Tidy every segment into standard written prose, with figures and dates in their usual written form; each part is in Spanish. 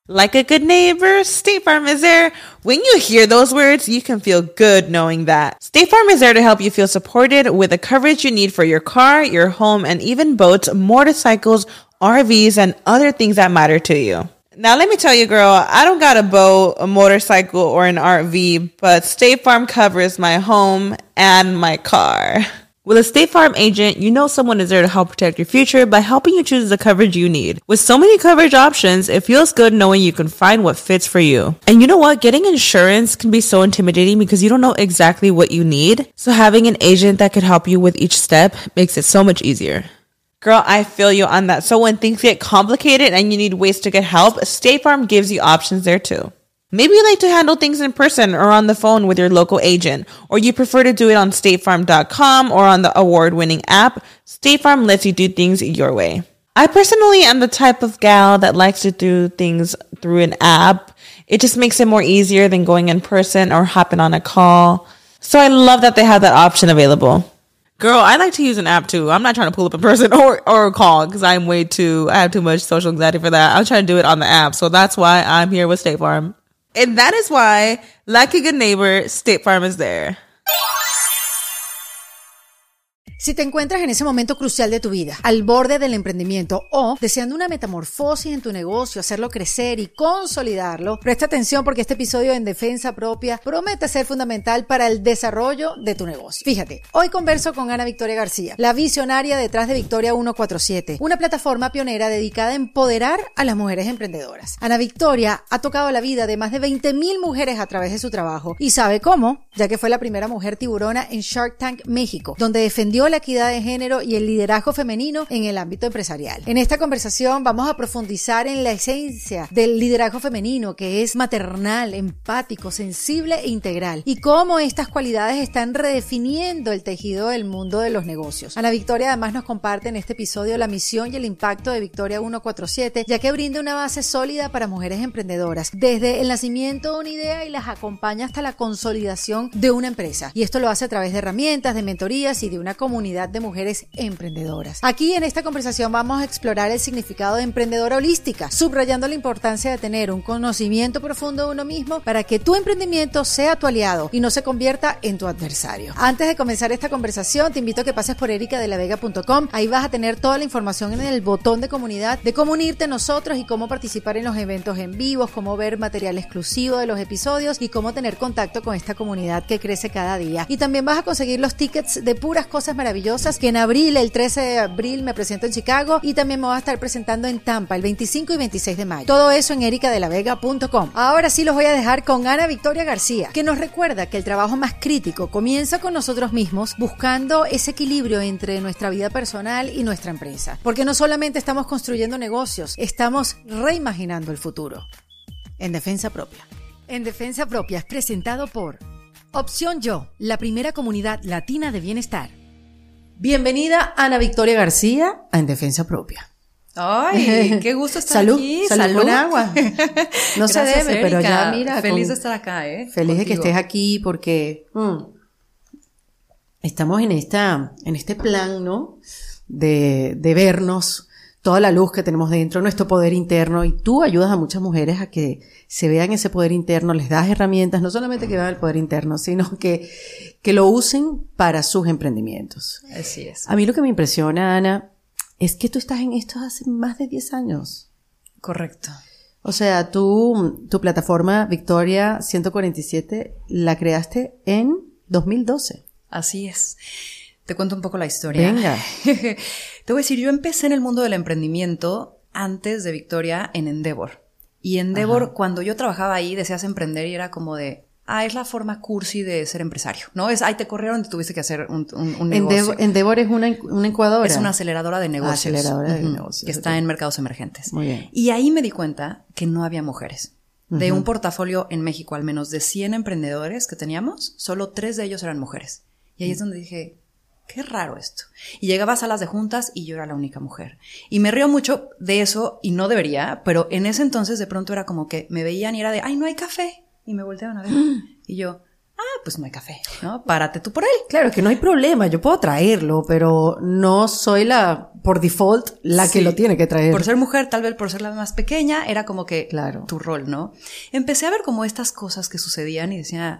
Like a good neighbor, State Farm is there. When you hear those words, you can feel good knowing that. State Farm is there to help you feel supported with the coverage you need for your car, your home, and even boats, motorcycles, RVs, and other things that matter to you. Now, let me tell you, girl, I don't got a boat, a motorcycle, or an RV, but State Farm covers my home and my car. With a State Farm agent, you know someone is there to help protect your future by helping you choose the coverage you need. With so many coverage options, it feels good knowing you can find what fits for you. And you know what? Getting insurance can be so intimidating because you don't know exactly what you need. So having an agent that could help you with each step makes it so much easier. Girl, I feel you on that. So when things get complicated and you need ways to get help, State Farm gives you options there too. Maybe you like to handle things in person or on the phone with your local agent, or you prefer to do it on statefarm.com or on the award-winning app. State Farm lets you do things your way. I personally am the type of gal that likes to do things through an app. It just makes it more easier than going in person or hopping on a call. So I love that they have that option available. Girl, I like to use an app too. I'm not trying to pull up in person or call because I have too much social anxiety for that. I'm trying to do it on the app. So that's why I'm here with State Farm. And that is why, like a good neighbor, State Farm is there. Si te encuentras en ese momento crucial de tu vida, al borde del emprendimiento o deseando una metamorfosis en tu negocio, hacerlo crecer y consolidarlo, presta atención porque este episodio en Defensa Propia promete ser fundamental para el desarrollo de tu negocio. Fíjate, hoy converso con Ana Victoria García, la visionaria detrás de Victoria 147, una plataforma pionera dedicada a empoderar a las mujeres emprendedoras. Ana Victoria ha tocado la vida de más de 20,000 mujeres a través de su trabajo y sabe cómo, ya que fue la primera mujer tiburona en Shark Tank México, donde defendió la equidad de género y el liderazgo femenino en el ámbito empresarial. En esta conversación vamos a profundizar en la esencia del liderazgo femenino, que es maternal, empático, sensible e integral, y cómo estas cualidades están redefiniendo el tejido del mundo de los negocios. Ana Victoria además nos comparte en este episodio la misión y el impacto de Victoria 147, ya que brinda una base sólida para mujeres emprendedoras, desde el nacimiento de una idea y las acompaña hasta la consolidación de una empresa. Y esto lo hace a través de herramientas, de mentorías y de una comunidad de mujeres emprendedoras. Aquí en esta conversación vamos a explorar el significado de emprendedora holística, subrayando la importancia de tener un conocimiento profundo de uno mismo para que tu emprendimiento sea tu aliado y no se convierta en tu adversario. Antes de comenzar esta conversación, te invito a que pases por ericadelavega.com. Ahí vas a tener toda la información en el botón de comunidad de cómo unirte a nosotros y cómo participar en los eventos en vivo, cómo ver material exclusivo de los episodios y cómo tener contacto con esta comunidad que crece cada día. Y también vas a conseguir los tickets de puras cosas maravillosas que en abril, el 13 de abril me presento en Chicago y también me voy a estar presentando en Tampa el 25 y 26 de mayo. Todo eso en ericadelavega.com. Ahora sí los voy a dejar con Ana Victoria García, que nos recuerda que el trabajo más crítico comienza con nosotros mismos, buscando ese equilibrio entre nuestra vida personal y nuestra empresa. Porque no solamente estamos construyendo negocios, estamos reimaginando el futuro. En Defensa Propia. En Defensa Propia es presentado por Opción Yo, la primera comunidad latina de bienestar. Bienvenida Ana Victoria García a En Defensa Propia. Ay, qué gusto estar aquí. Salud con agua. No Gracias, se debe, Erika. pero ya mira. Feliz de estar acá, Feliz contigo. de que estés aquí porque estamos en este plan, ¿no? De vernos, toda la luz que tenemos dentro, nuestro poder interno, y tú ayudas a muchas mujeres a que se vean ese poder interno, les das herramientas, no solamente que vean el poder interno, sino que lo usen para sus emprendimientos. Así es. A mí lo que me impresiona, Ana, es que tú estás en esto hace más de 10 años. Correcto. O sea, tu plataforma Victoria 147 la creaste en 2012. Así es. Te cuento un poco la historia. Venga. Te voy a decir, yo empecé en el mundo del emprendimiento antes de Victoria en Endeavor. Y Endeavor, Ajá. Cuando yo trabajaba ahí, deseas emprender y era como de, es la forma cursi de ser empresario, ¿no? Te corrieron y tuviste que hacer un negocio. Endeavor es una incubadora. Es una aceleradora de negocios. Aceleradora de negocios. Que está en mercados emergentes. Muy bien. Y ahí me di cuenta que no había mujeres. De un portafolio en México, al menos de 100 emprendedores que teníamos, solo 3 de ellos eran mujeres. Y ahí es donde dije, qué raro esto. Y llegaba a salas de juntas y yo era la única mujer. Y me río mucho de eso y no debería, pero en ese entonces de pronto era como que me veían y era de, no hay café. Y me volteaban a ver. Y yo, pues no hay café, ¿no? Párate tú por él. Claro, que no hay problema, yo puedo traerlo, pero no soy por default, que lo tiene que traer. Por ser mujer, tal vez por ser la más pequeña, era como que tu rol, ¿no? Empecé a ver como estas cosas que sucedían y decía,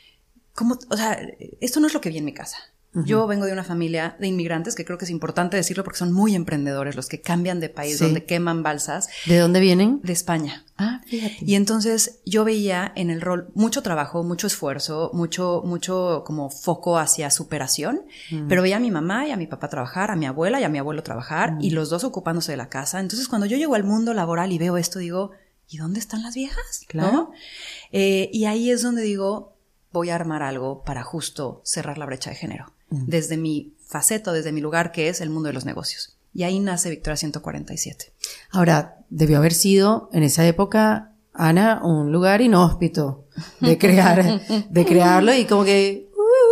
esto no es lo que vi en mi casa. Yo vengo de una familia de inmigrantes, que creo que es importante decirlo porque son muy emprendedores, los que cambian de país, donde queman balsas. ¿De dónde vienen? De España. Fíjate. Y entonces yo veía en el rol mucho trabajo, mucho esfuerzo, mucho como foco hacia superación, pero veía a mi mamá y a mi papá trabajar, a mi abuela y a mi abuelo trabajar, y los dos ocupándose de la casa. Entonces cuando yo llego al mundo laboral y veo esto, digo, ¿y dónde están las viejas? Claro. ¿No? Y ahí es donde digo, voy a armar algo para justo cerrar la brecha de género. Desde mi faceta, desde mi lugar, que es el mundo de los negocios. Y ahí nace Victoria 147. Ahora, debió haber sido, en esa época, Ana, un lugar inhóspito de crearlo y como que...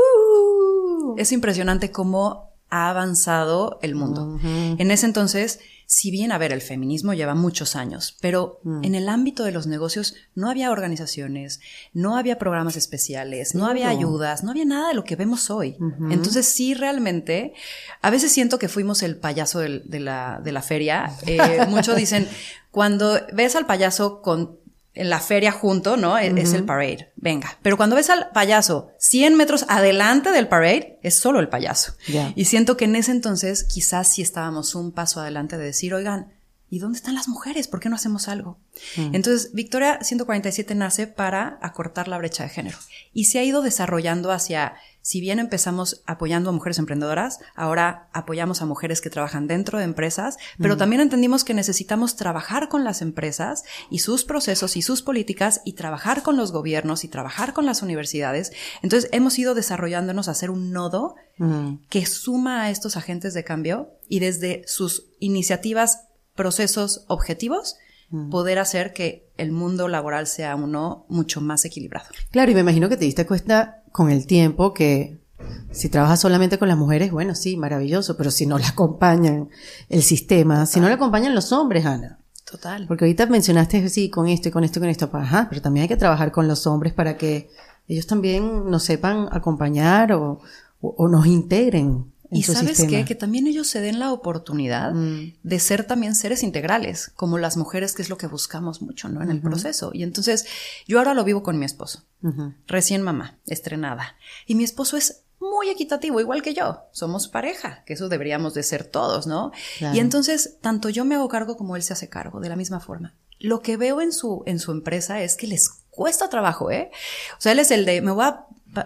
Es impresionante cómo ha avanzado el mundo. En ese entonces, si bien, el feminismo lleva muchos años, pero en el ámbito de los negocios no había organizaciones, no había programas especiales, no había ayudas, no había nada de lo que vemos hoy. Entonces sí, realmente, a veces siento que fuimos el payaso de la feria. Muchos dicen, cuando ves al payaso en la feria junto, ¿no? Es el parade. Venga. Pero cuando ves al payaso 100 metros adelante del parade, es solo el payaso. Yeah. Y siento que en ese entonces quizás sí estábamos un paso adelante de decir, oigan, ¿y dónde están las mujeres? ¿Por qué no hacemos algo? Entonces, Victoria 147 nace para acortar la brecha de género. Y se ha ido desarrollando hacia, si bien empezamos apoyando a mujeres emprendedoras, ahora apoyamos a mujeres que trabajan dentro de empresas, pero también entendimos que necesitamos trabajar con las empresas y sus procesos y sus políticas y trabajar con los gobiernos y trabajar con las universidades. Entonces, hemos ido desarrollándonos a ser un nodo que suma a estos agentes de cambio y desde sus iniciativas, procesos, objetivos, poder hacer que el mundo laboral sea uno mucho más equilibrado. Claro, y me imagino que te diste cuenta con el tiempo que si trabajas solamente con las mujeres, bueno, sí, maravilloso, pero si no la acompañan el sistema, si no la acompañan los hombres, Ana. Total. Porque ahorita mencionaste, sí, con esto y con esto y con esto, pero también hay que trabajar con los hombres para que ellos también nos sepan acompañar o nos integren. Y ¿sabes qué? Que también ellos se den la oportunidad de ser también seres integrales, como las mujeres, que es lo que buscamos mucho, ¿no? En el proceso. Y entonces, yo ahora lo vivo con mi esposo. Recién mamá, estrenada. Y mi esposo es muy equitativo, igual que yo. Somos pareja, que eso deberíamos de ser todos, ¿no? Claro. Y entonces, tanto yo me hago cargo como él se hace cargo, de la misma forma. Lo que veo en su empresa es que les cuesta trabajo, ¿eh? O sea, él es el de, me voy a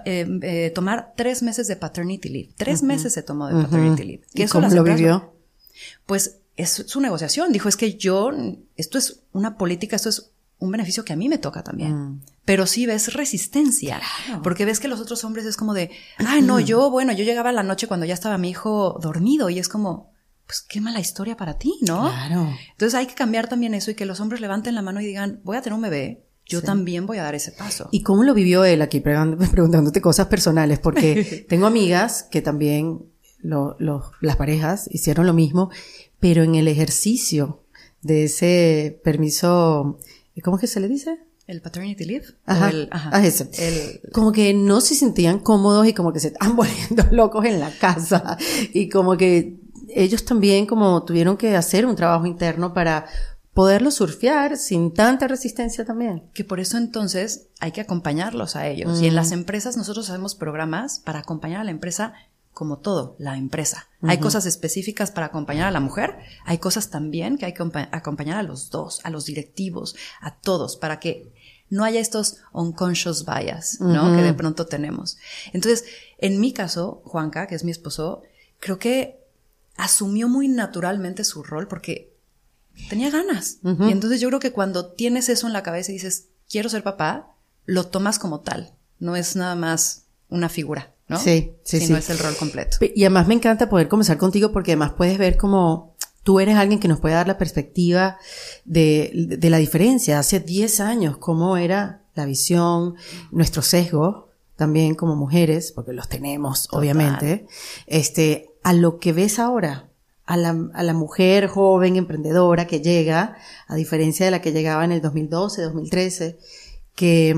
tomar 3 meses de paternity leave. 3 meses se tomó de paternity leave. ¿Y cómo lo vivió? Pues es su negociación. Dijo, es que esto es una política, esto es un beneficio que a mí me toca también. Pero sí ves resistencia. Claro. Porque ves que los otros hombres es como de, no, yo llegaba a la noche cuando ya estaba mi hijo dormido y es como, pues qué mala historia para ti, ¿no? Claro. Entonces hay que cambiar también eso y que los hombres levanten la mano y digan, voy a tener un bebé. Yo también voy a dar ese paso. ¿Y cómo lo vivió él? Aquí preguntándote cosas personales, porque tengo amigas que también las parejas hicieron lo mismo, pero en el ejercicio de ese permiso, ¿cómo es que se le dice? ¿El paternity leave? Ese. Como que no se sentían cómodos y como que se estaban volviendo locos en la casa y como que ellos también como tuvieron que hacer un trabajo interno para poderlo surfear sin tanta resistencia también. Que por eso entonces hay que acompañarlos a ellos. Y en las empresas nosotros hacemos programas para acompañar a la empresa como todo, la empresa. Hay cosas específicas para acompañar a la mujer, hay cosas también que hay que acompañar a los dos, a los directivos, a todos, para que no haya estos unconscious bias, ¿no? Que de pronto tenemos. Entonces, en mi caso, Juanca, que es mi esposo, creo que asumió muy naturalmente su rol porque tenía ganas. Y entonces yo creo que cuando tienes eso en la cabeza y dices, quiero ser papá, lo tomas como tal. No es nada más una figura, ¿no? Sí. No es el rol completo. Y además me encanta poder conversar contigo porque además puedes ver como tú eres alguien que nos puede dar la perspectiva de la diferencia. Hace 10 años, cómo era la visión, nuestro sesgo, también como mujeres, porque los tenemos, obviamente, a lo que ves ahora. A la mujer joven emprendedora que llega, a diferencia de la que llegaba en el 2012, 2013, que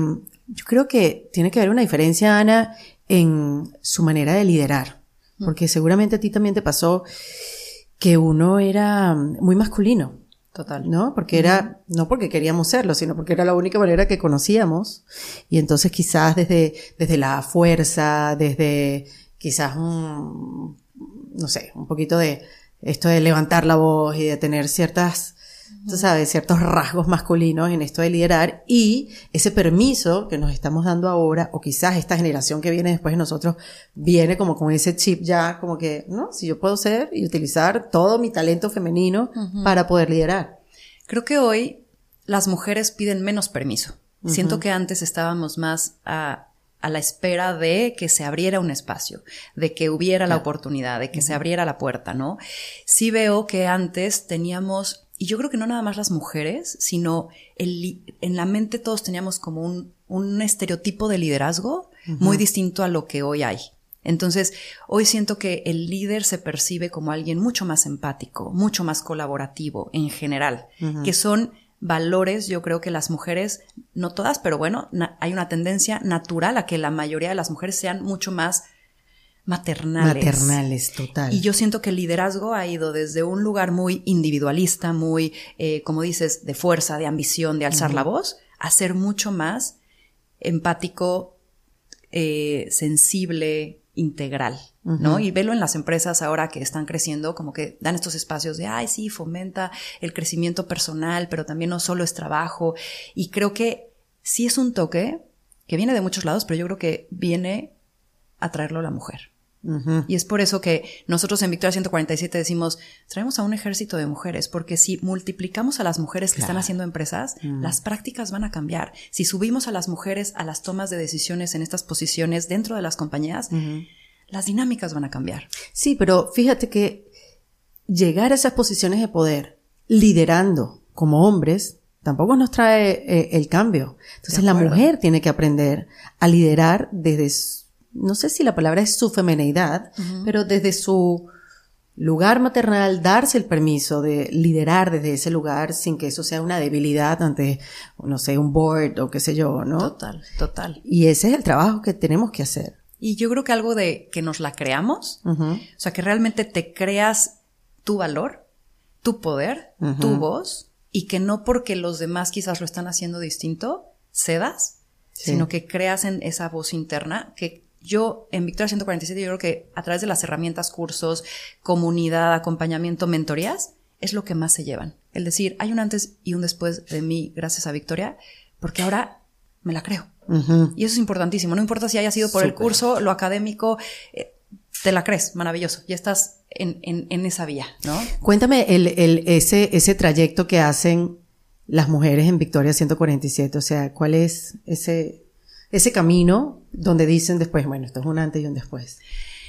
Yo creo que tiene que haber una diferencia, Ana, en su manera de liderar. Porque seguramente a ti también te pasó que uno era muy masculino. Total. ¿No? Porque era, no porque queríamos serlo, sino porque era la única manera que conocíamos. Y entonces quizás desde la fuerza, desde quizás no sé, un poquito de esto de levantar la voz y de tener ciertas, tú sabes, ciertos rasgos masculinos en esto de liderar, y ese permiso que nos estamos dando ahora, o quizás esta generación que viene después de nosotros, viene como con ese chip ya, como que, ¿no? Si yo puedo ser y utilizar todo mi talento femenino para poder liderar. Creo que hoy las mujeres piden menos permiso. Siento que antes estábamos más a la espera de que se abriera un espacio, de que hubiera la oportunidad, de que se abriera la puerta, ¿no? Sí veo que antes teníamos, y yo creo que no nada más las mujeres, sino en la mente todos teníamos como un estereotipo de liderazgo muy distinto a lo que hoy hay. Entonces, hoy siento que el líder se percibe como alguien mucho más empático, mucho más colaborativo en general, que son valores, yo creo que las mujeres, no todas, pero bueno, hay una tendencia natural a que la mayoría de las mujeres sean mucho más maternales. Maternales, total. Y yo siento que el liderazgo ha ido desde un lugar muy individualista, muy, como dices, de fuerza, de ambición, de alzar la voz, a ser mucho más empático, sensible, integral, ¿no? Y velo en las empresas ahora que están creciendo, como que dan estos espacios de, ay, sí, fomenta el crecimiento personal, pero también no solo es trabajo. Y creo que sí es un toque que viene de muchos lados, pero yo creo que viene a traerlo la mujer. Y es por eso que nosotros en Victoria 147 decimos, traemos a un ejército de mujeres, porque si multiplicamos a las mujeres que están haciendo empresas, las prácticas van a cambiar. Si subimos a las mujeres a las tomas de decisiones en estas posiciones dentro de las compañías, las dinámicas van a cambiar. Sí, pero fíjate que llegar a esas posiciones de poder liderando como hombres tampoco nos trae el cambio. Entonces la mujer tiene que aprender a liderar desde no sé si la palabra es su femineidad, pero desde su lugar maternal, darse el permiso de liderar desde ese lugar sin que eso sea una debilidad ante, no sé, un board o qué sé yo, ¿no? Total, total. Y ese es el trabajo que tenemos que hacer. Y yo creo que algo de que nos la creamos, o sea, que realmente te creas tu valor, tu poder, tu voz, y que no porque los demás quizás lo están haciendo distinto, cedas, sino que creas en esa voz interna que yo, en Victoria 147, yo creo que a través de las herramientas, cursos, comunidad, acompañamiento, mentorías, es lo que más se llevan. El decir, hay un antes y un después de mí gracias a Victoria, porque ahora me la creo. Y eso es importantísimo. No importa si haya sido por el curso, lo académico, te la crees, maravilloso. Ya estás en esa vía, ¿no? Cuéntame ese trayecto que hacen las mujeres en Victoria 147. O sea, ¿cuál es ese camino donde dicen después, bueno, esto es un antes y un después?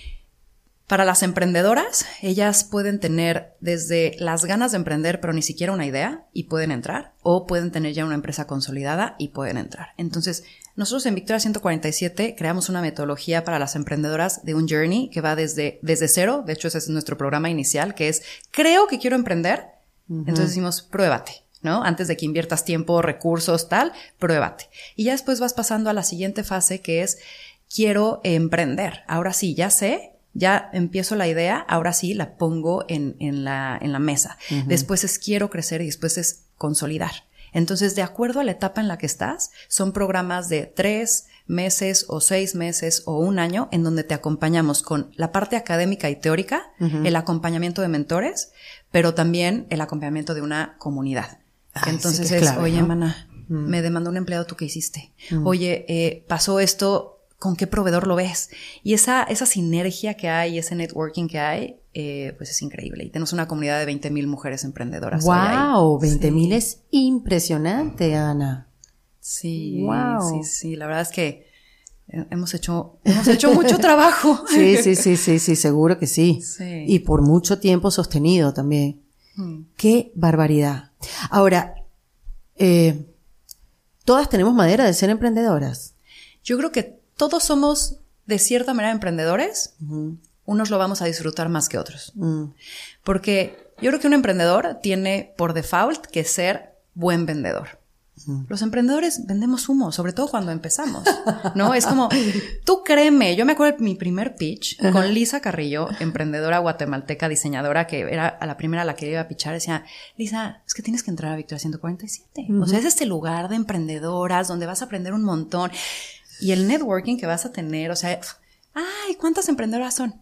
Para las emprendedoras, ellas pueden tener desde las ganas de emprender, pero ni siquiera una idea, y pueden entrar, o pueden tener ya una empresa consolidada y pueden entrar. Entonces, nosotros en Victoria 147 creamos una metodología para las emprendedoras de un journey que va desde cero. De hecho, ese es nuestro programa inicial, que es, creo que quiero emprender. Entonces decimos, pruébate, ¿no? Antes de que inviertas tiempo, recursos, tal, pruébate. Y ya después vas pasando a la siguiente fase, que es, quiero emprender. Ahora sí, ya sé, ya empiezo la idea, ahora sí la pongo en la mesa. Después es quiero crecer y después es consolidar. Entonces, de acuerdo a la etapa en la que estás, son programas de 3 meses o 6 meses o un año en donde te acompañamos con la parte académica y teórica, el acompañamiento de mentores, pero también el acompañamiento de una comunidad. Entonces sí, es clave, oye, ¿no? Mana, me demandó un empleado, ¿tú qué hiciste? Oye, pasó esto, ¿con qué proveedor lo ves? Y esa sinergia que hay, ese networking que hay, pues es increíble. Y tenemos una comunidad de 20,000 mujeres emprendedoras. ¡Wow! 20,000 es impresionante, Ana. Sí, wow. Sí. La verdad es que hemos hecho mucho trabajo. Sí, seguro que sí. Y por mucho tiempo sostenido también. ¡Qué barbaridad! Ahora, ¿todas tenemos madera de ser emprendedoras? Yo creo que todos somos de cierta manera emprendedores. Unos lo vamos a disfrutar más que otros. Porque yo creo que un emprendedor tiene por default que ser buen vendedor. Los emprendedores vendemos humo, sobre todo cuando empezamos, ¿no? Es como, tú créeme, yo me acuerdo de mi primer pitch con Lisa Carrillo, emprendedora guatemalteca, diseñadora, que era a la primera a la que iba a pitchar, decía, Lisa, es que tienes que entrar a Victoria 147. O sea, es este lugar de emprendedoras donde vas a aprender un montón. Y el networking que vas a tener, o sea, ay, ¿cuántas emprendedoras son?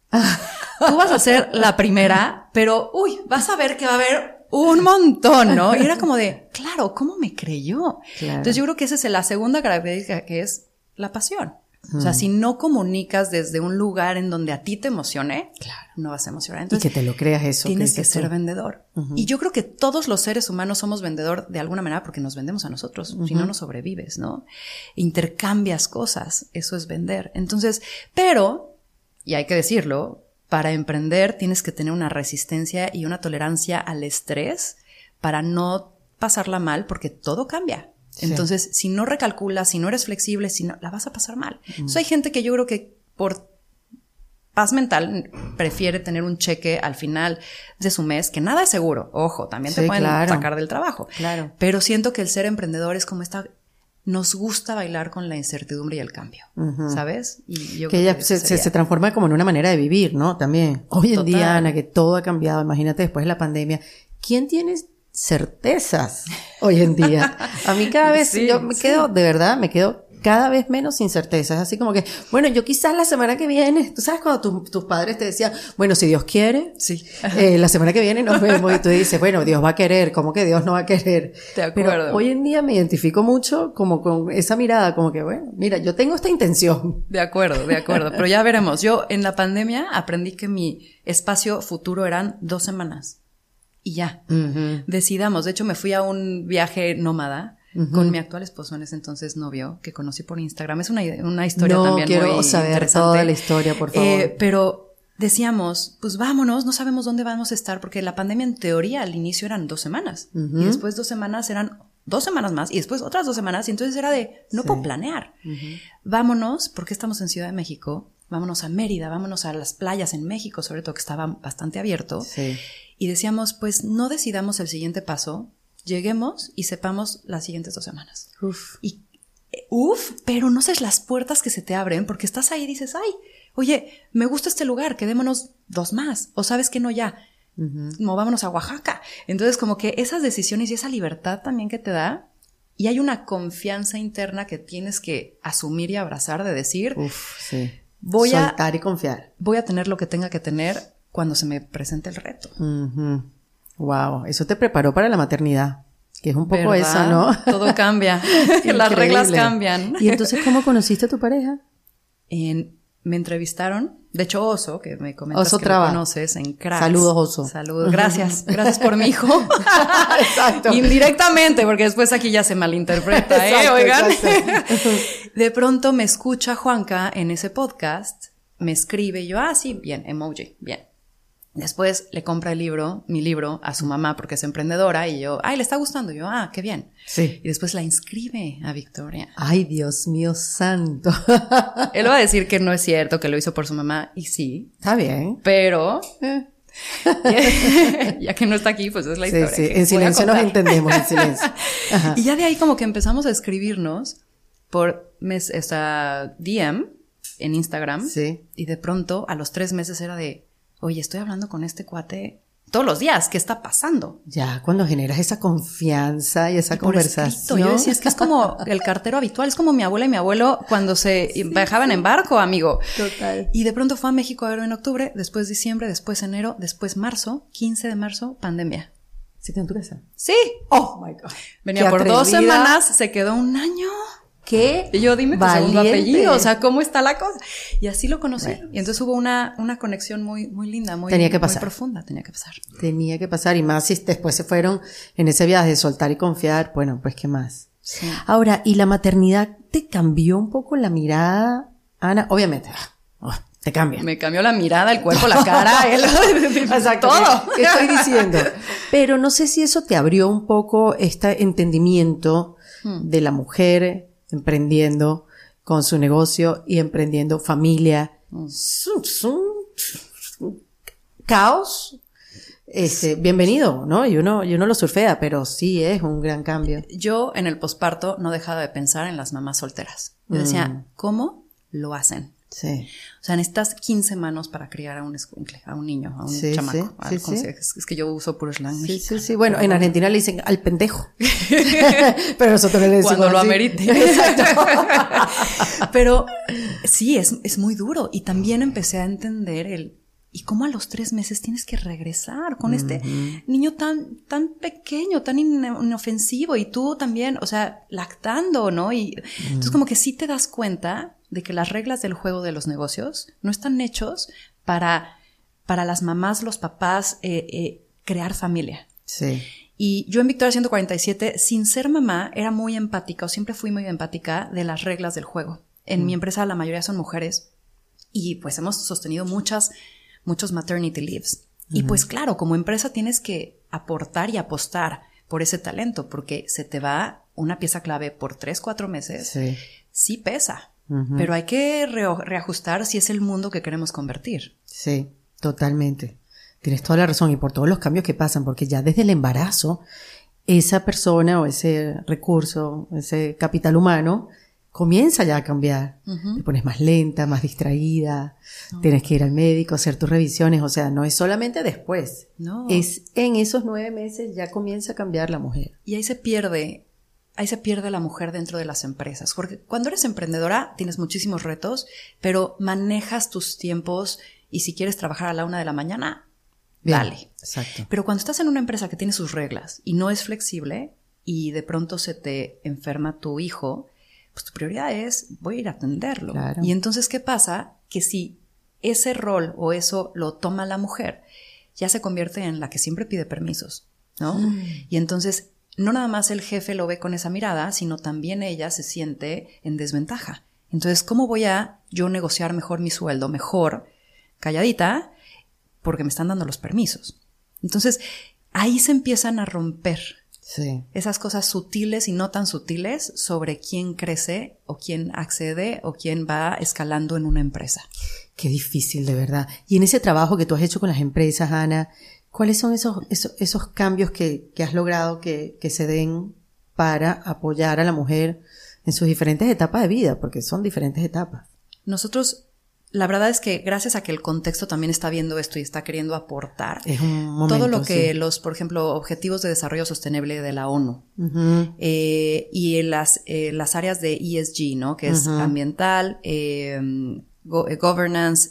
Tú vas a ser la primera, pero, vas a ver que va a haber un montón, ¿no? Y era como de, claro, ¿cómo me creyó? Claro. Entonces yo creo que esa es la segunda característica, que es la pasión. O sea, si no comunicas desde un lugar en donde a ti te emocione, claro, no vas a emocionar. Entonces, y que te lo creas eso. Tienes que ser vendedor. Y yo creo que todos los seres humanos somos vendedor de alguna manera porque nos vendemos a nosotros. Si no, no sobrevives, ¿no? Intercambias cosas. Eso es vender. Entonces, pero, y hay que decirlo, para emprender tienes que tener una resistencia y una tolerancia al estrés para no pasarla mal porque todo cambia. Sí. Entonces, si no recalculas, si no eres flexible, si no, la vas a pasar mal. Entonces, hay gente que yo creo que por paz mental prefiere tener un cheque al final de su mes, que nada es seguro. Ojo, también te pueden sacar del trabajo. Claro. Pero siento que el ser emprendedor es como esta... Nos gusta bailar con la incertidumbre y el cambio, ¿sabes? Y yo que ella se transforma como en una manera de vivir, ¿no? También. Hoy en día, Ana, que todo ha cambiado, imagínate después de la pandemia. ¿Quién tiene certezas hoy en día? A mí cada vez, yo me quedo, de verdad, me quedo cada vez menos sin certezas. Así como que, bueno, yo quizás la semana que viene, tú sabes cuando tus padres te decían, bueno, si Dios quiere, la semana que viene nos vemos, y tú dices, bueno, Dios va a querer, ¿cómo que Dios no va a querer? De acuerdo. Pero hoy en día me identifico mucho como con esa mirada, como que, bueno, mira, yo tengo esta intención. De acuerdo, pero ya veremos. Yo en la pandemia aprendí que mi espacio futuro eran 2 semanas. Y ya, decidamos. De hecho, me fui a un viaje nómada con mi actual esposo, en ese entonces novio, que conocí por Instagram. Es una historia también muy interesante. No, quiero saber toda la historia, por favor. Pero decíamos, pues vámonos, no sabemos dónde vamos a estar, porque la pandemia en teoría al inicio eran 2 semanas. Y después 2 semanas eran 2 semanas más, y después otras 2 semanas, y entonces era de, no puedo planear. Vámonos, porque estamos en Ciudad de México, vámonos a Mérida, vámonos a las playas en México, sobre todo que estaba bastante abierto. Sí. Y decíamos, pues no decidamos el siguiente paso, lleguemos y sepamos las siguientes 2 semanas. Pero no sabes las puertas que se te abren, porque estás ahí y dices, ay, oye, me gusta este lugar, quedémonos 2 más, o sabes que no ya, movámonos a Oaxaca. Entonces como que esas decisiones y esa libertad también que te da, y hay una confianza interna que tienes que asumir y abrazar, de decir, soltar y confiar. Voy a tener lo que tenga que tener cuando se me presente el reto. Wow, eso te preparó para la maternidad, que es un poco ¿verdad? Eso, ¿no? Todo cambia, las reglas cambian. ¿Y entonces cómo conociste a tu pareja? Me entrevistaron, de hecho Oso, que me comentas Oso que Traba. lo conoces en Cracks. Saludos, Oso. Saludos, gracias por mi hijo. Exacto. Indirectamente, porque después aquí ya se malinterpreta, exacto, oigan. Exacto. De pronto me escucha Juanca en ese podcast, me escribe, y yo, sí, bien, emoji, bien. Después le compra mi libro a su mamá porque es emprendedora, y yo, le está gustando. Y yo, qué bien. Sí. Y después la inscribe a Victoria. Ay, Dios mío santo. Él va a decir que no es cierto, que lo hizo por su mamá, y sí. Está bien. Pero, ya que no está aquí, pues es la historia. Sí, en silencio nos entendemos, en silencio. Ajá. Y ya de ahí como que empezamos a escribirnos por DM en Instagram. Sí. Y de pronto, a los 3 meses era de, oye, estoy hablando con este cuate todos los días, ¿qué está pasando? Ya, cuando generas esa confianza y esa conversación. Escrito, yo decía, es que es como el cartero habitual, es como mi abuela y mi abuelo cuando se viajaban en barco, amigo. Total. Y de pronto fue a México a verlo en octubre, después diciembre, después enero, después marzo, 15 de marzo, pandemia. ¿Sí te en tu casa? Sí. Oh, my God. Venía por 2 semanas, se quedó 1 año. ¿Qué? Y yo, dime tu segundo apellido, o sea, ¿cómo está la cosa? Y así lo conocí. Bueno. Y entonces hubo una conexión muy linda, muy profunda. Tenía que pasar. Y más si después se fueron en ese viaje de soltar y confiar, bueno, pues ¿qué más? Sí. Ahora, ¿y la maternidad te cambió un poco la mirada, Ana? Obviamente, te cambia. Me cambió la mirada, el cuerpo, la cara, Exacto, todo. ¿Qué estoy diciendo? Pero no sé si eso te abrió un poco este entendimiento de la mujer emprendiendo con su negocio y emprendiendo familia. Caos, bienvenido, ¿no? Y uno lo surfea, pero sí es un gran cambio. Yo en el posparto no dejaba de pensar en las mamás solteras. Yo decía, ¿cómo lo hacen? Sí. O sea, necesitas 15 manos para criar a un escuincle, a un niño, a un chamaco. Sí. Es que yo uso puro slang mexicano. Sí. Bueno, en Argentina le dicen al pendejo. Pero nosotros le decimos cuando lo así. amerite. Exacto. Pero sí, es muy duro. Y también empecé a entender y cómo a los 3 meses tienes que regresar con este niño tan pequeño, tan inofensivo, y tú también, o sea, lactando, ¿no? Y entonces como que sí te das cuenta de que las reglas del juego de los negocios no están hechos para las mamás, los papás, crear familia. Sí. Y yo en Victoria 147, sin ser mamá, era muy empática, o siempre fui muy empática de las reglas del juego. En mi empresa la mayoría son mujeres, y pues hemos sostenido muchos maternity leaves. Y pues claro, como empresa tienes que aportar y apostar por ese talento, porque se te va una pieza clave por 3-4 meses. Sí pesa. Pero hay que reajustar si es el mundo que queremos convertir. Sí, totalmente. Tienes toda la razón, y por todos los cambios que pasan, porque ya desde el embarazo, esa persona o ese recurso, ese capital humano, comienza ya a cambiar. Te pones más lenta, más distraída, tienes que ir al médico, hacer tus revisiones, o sea, no es solamente después. No. Es en esos 9 meses ya comienza a cambiar la mujer. Y ahí se pierde la mujer dentro de las empresas, porque cuando eres emprendedora tienes muchísimos retos, pero manejas tus tiempos, y si quieres trabajar a la 1 de la mañana, bien, dale. Exacto. Pero cuando estás en una empresa que tiene sus reglas y no es flexible, y de pronto se te enferma tu hijo, pues tu prioridad es, voy a ir a atenderlo. Claro. Y entonces, ¿qué pasa? Que si ese rol o eso lo toma la mujer, ya se convierte en la que siempre pide permisos, ¿no? Y entonces no nada más el jefe lo ve con esa mirada, sino también ella se siente en desventaja. Entonces, ¿cómo voy a yo negociar mejor mi sueldo? Mejor calladita, porque me están dando los permisos. Entonces, ahí se empiezan a romper esas cosas sutiles y no tan sutiles sobre quién crece o quién accede o quién va escalando en una empresa. Qué difícil, de verdad. Y en ese trabajo que tú has hecho con las empresas, Ana, ¿cuáles son esos cambios que has logrado que se den para apoyar a la mujer en sus diferentes etapas de vida? Porque son diferentes etapas. Nosotros, la verdad es que gracias a que el contexto también está viendo esto y está queriendo aportar, es un momento, todo lo que por ejemplo, Objetivos de Desarrollo Sostenible de la ONU, y en las áreas de ESG, ¿no? Que es ambiental, governance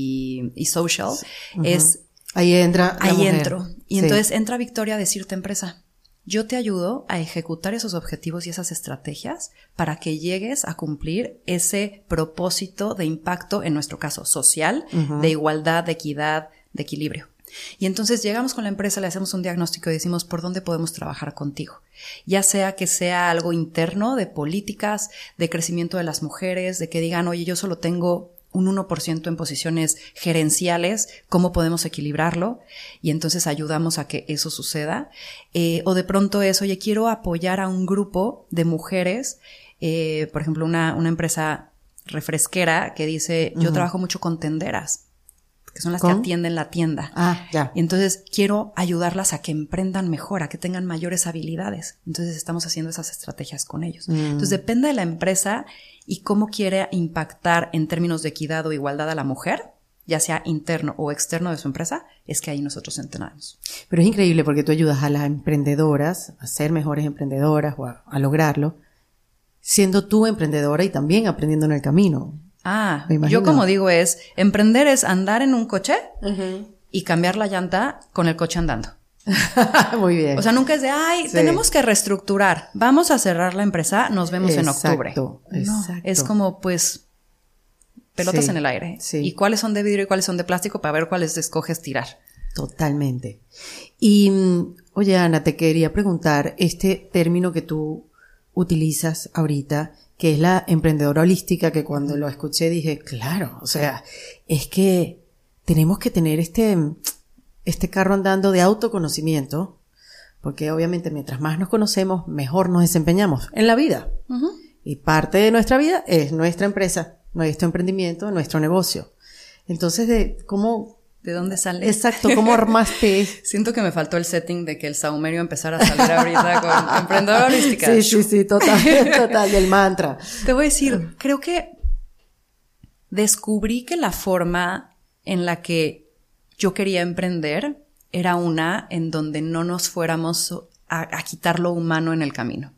y social, es... Ahí entra la mujer. Entro. Y entonces entra Victoria a decirte, empresa, yo te ayudo a ejecutar esos objetivos y esas estrategias para que llegues a cumplir ese propósito de impacto, en nuestro caso social, de igualdad, de equidad, de equilibrio. Y entonces llegamos con la empresa, le hacemos un diagnóstico y decimos por dónde podemos trabajar contigo. Ya sea que sea algo interno de políticas, de crecimiento de las mujeres, de que digan, oye, yo solo tengo un 1% en posiciones gerenciales, ¿cómo podemos equilibrarlo? Y entonces ayudamos a que eso suceda. O de pronto es, oye, quiero apoyar a un grupo de mujeres, por ejemplo, una empresa refresquera que dice, yo trabajo mucho con tenderas, que son las que atienden la tienda. Ya. Y entonces quiero ayudarlas a que emprendan mejor, a que tengan mayores habilidades. Entonces estamos haciendo esas estrategias con ellos. Entonces depende de la empresa y cómo quiere impactar en términos de equidad o igualdad a la mujer, ya sea interno o externo de su empresa, es que ahí nosotros entrenamos. Pero es increíble porque tú ayudas a las emprendedoras a ser mejores emprendedoras o a lograrlo, siendo tú emprendedora y también aprendiendo en el camino. Yo como digo emprender es andar en un coche y cambiar la llanta con el coche andando. Muy bien. O sea, nunca es de, tenemos que reestructurar, vamos a cerrar la empresa, nos vemos en octubre. Exacto. Es como, pues, pelotas en el aire. Sí. Y cuáles son de vidrio y cuáles son de plástico para ver cuáles escoges tirar. Totalmente. Y, oye, Ana, te quería preguntar, este término que tú utilizas ahorita, que es la emprendedora holística, que cuando lo escuché dije, claro, o sea, es que tenemos que tener este carro andando de autoconocimiento, porque obviamente mientras más nos conocemos, mejor nos desempeñamos en la vida. Y parte de nuestra vida es nuestra empresa, nuestro emprendimiento, nuestro negocio. Entonces, ¿cómo ¿De dónde sale? Exacto, ¿cómo armaste? Siento que me faltó el setting de que el saumerio empezara a salir ahorita con emprendedora holística. Sí, total, del mantra. Te voy a decir, creo que descubrí que la forma en la que yo quería emprender era una en donde no nos fuéramos a quitar lo humano en el camino.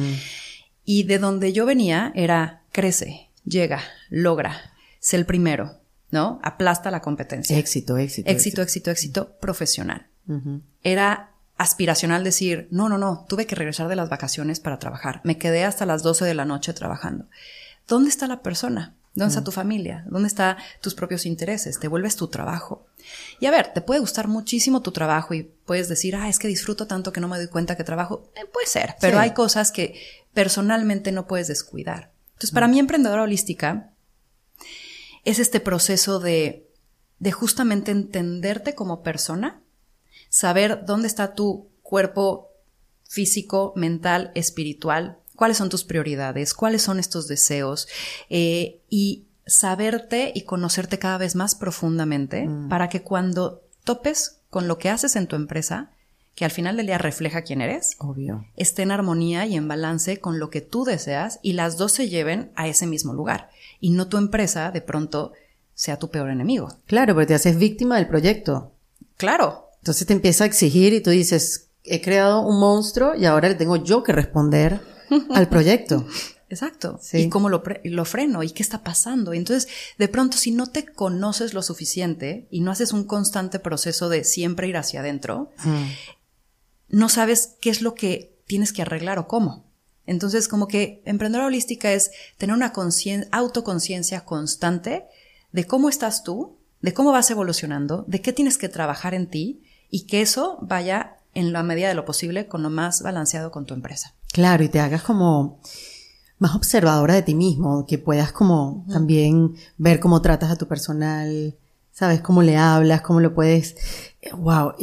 Y de donde yo venía era crece, llega, logra, sé el primero, ¿no? Aplasta la competencia. Éxito profesional. Era aspiracional decir, no, tuve que regresar de las vacaciones para trabajar. Me quedé hasta las 12 de la noche trabajando. ¿Dónde está la persona? ¿Dónde está tu familia? ¿Dónde están tus propios intereses? Te vuelves tu trabajo. Y a ver, te puede gustar muchísimo tu trabajo y puedes decir, es que disfruto tanto que no me doy cuenta que trabajo. Puede ser, pero hay cosas que personalmente no puedes descuidar. Entonces, para mí, emprendedora holística es este proceso de justamente entenderte como persona, saber dónde está tu cuerpo físico, mental, espiritual, cuáles son tus prioridades, cuáles son estos deseos, y saberte y conocerte cada vez más profundamente para que cuando topes con lo que haces en tu empresa, que al final del día refleja quién eres, obvio, esté en armonía y en balance con lo que tú deseas y las dos se lleven a ese mismo lugar. Y no tu empresa de pronto sea tu peor enemigo. Claro, porque te haces víctima del proyecto. Claro. Entonces te empieza a exigir y tú dices, he creado un monstruo y ahora le tengo yo que responder al proyecto. Exacto. Sí. Y cómo lo freno y qué está pasando. Y entonces, de pronto, si no te conoces lo suficiente y no haces un constante proceso de siempre ir hacia adentro, no sabes qué es lo que tienes que arreglar o cómo. Entonces, como que emprendedora holística es tener una autoconciencia constante de cómo estás tú, de cómo vas evolucionando, de qué tienes que trabajar en ti y que eso vaya en la medida de lo posible con lo más balanceado con tu empresa. Claro, y te hagas como más observadora de ti mismo, que puedas como también ver cómo tratas a tu personal, sabes, cómo le hablas, cómo lo puedes. Wow,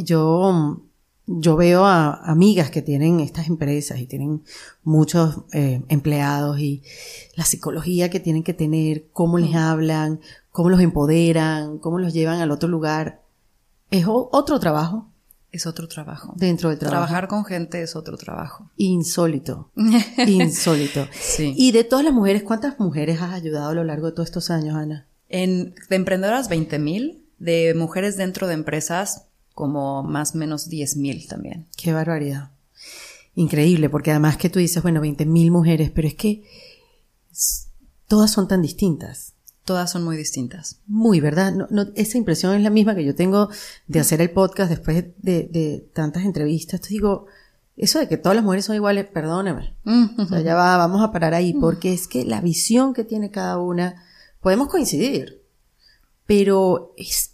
yo veo a amigas que tienen estas empresas y tienen muchos empleados y la psicología que tienen que tener, cómo les hablan, cómo los empoderan, cómo los llevan al otro lugar. Es otro trabajo. Es otro trabajo. Dentro del trabajo. Trabajar con gente es otro trabajo. Insólito. Sí. Y de todas las mujeres, ¿cuántas mujeres has ayudado a lo largo de todos estos años, Ana? De emprendedoras, 20,000. De mujeres dentro de empresas, como más o menos 10,000 también. Qué barbaridad. Increíble, porque además que tú dices, bueno, 20,000 mujeres, pero es que todas son tan distintas. Todas son muy distintas. Muy, ¿verdad? No, esa impresión es la misma que yo tengo de hacer el podcast después de tantas entrevistas. Te digo, eso de que todas las mujeres son iguales, perdóname. O sea, ya vamos a parar ahí, porque es que la visión que tiene cada una, podemos coincidir, pero es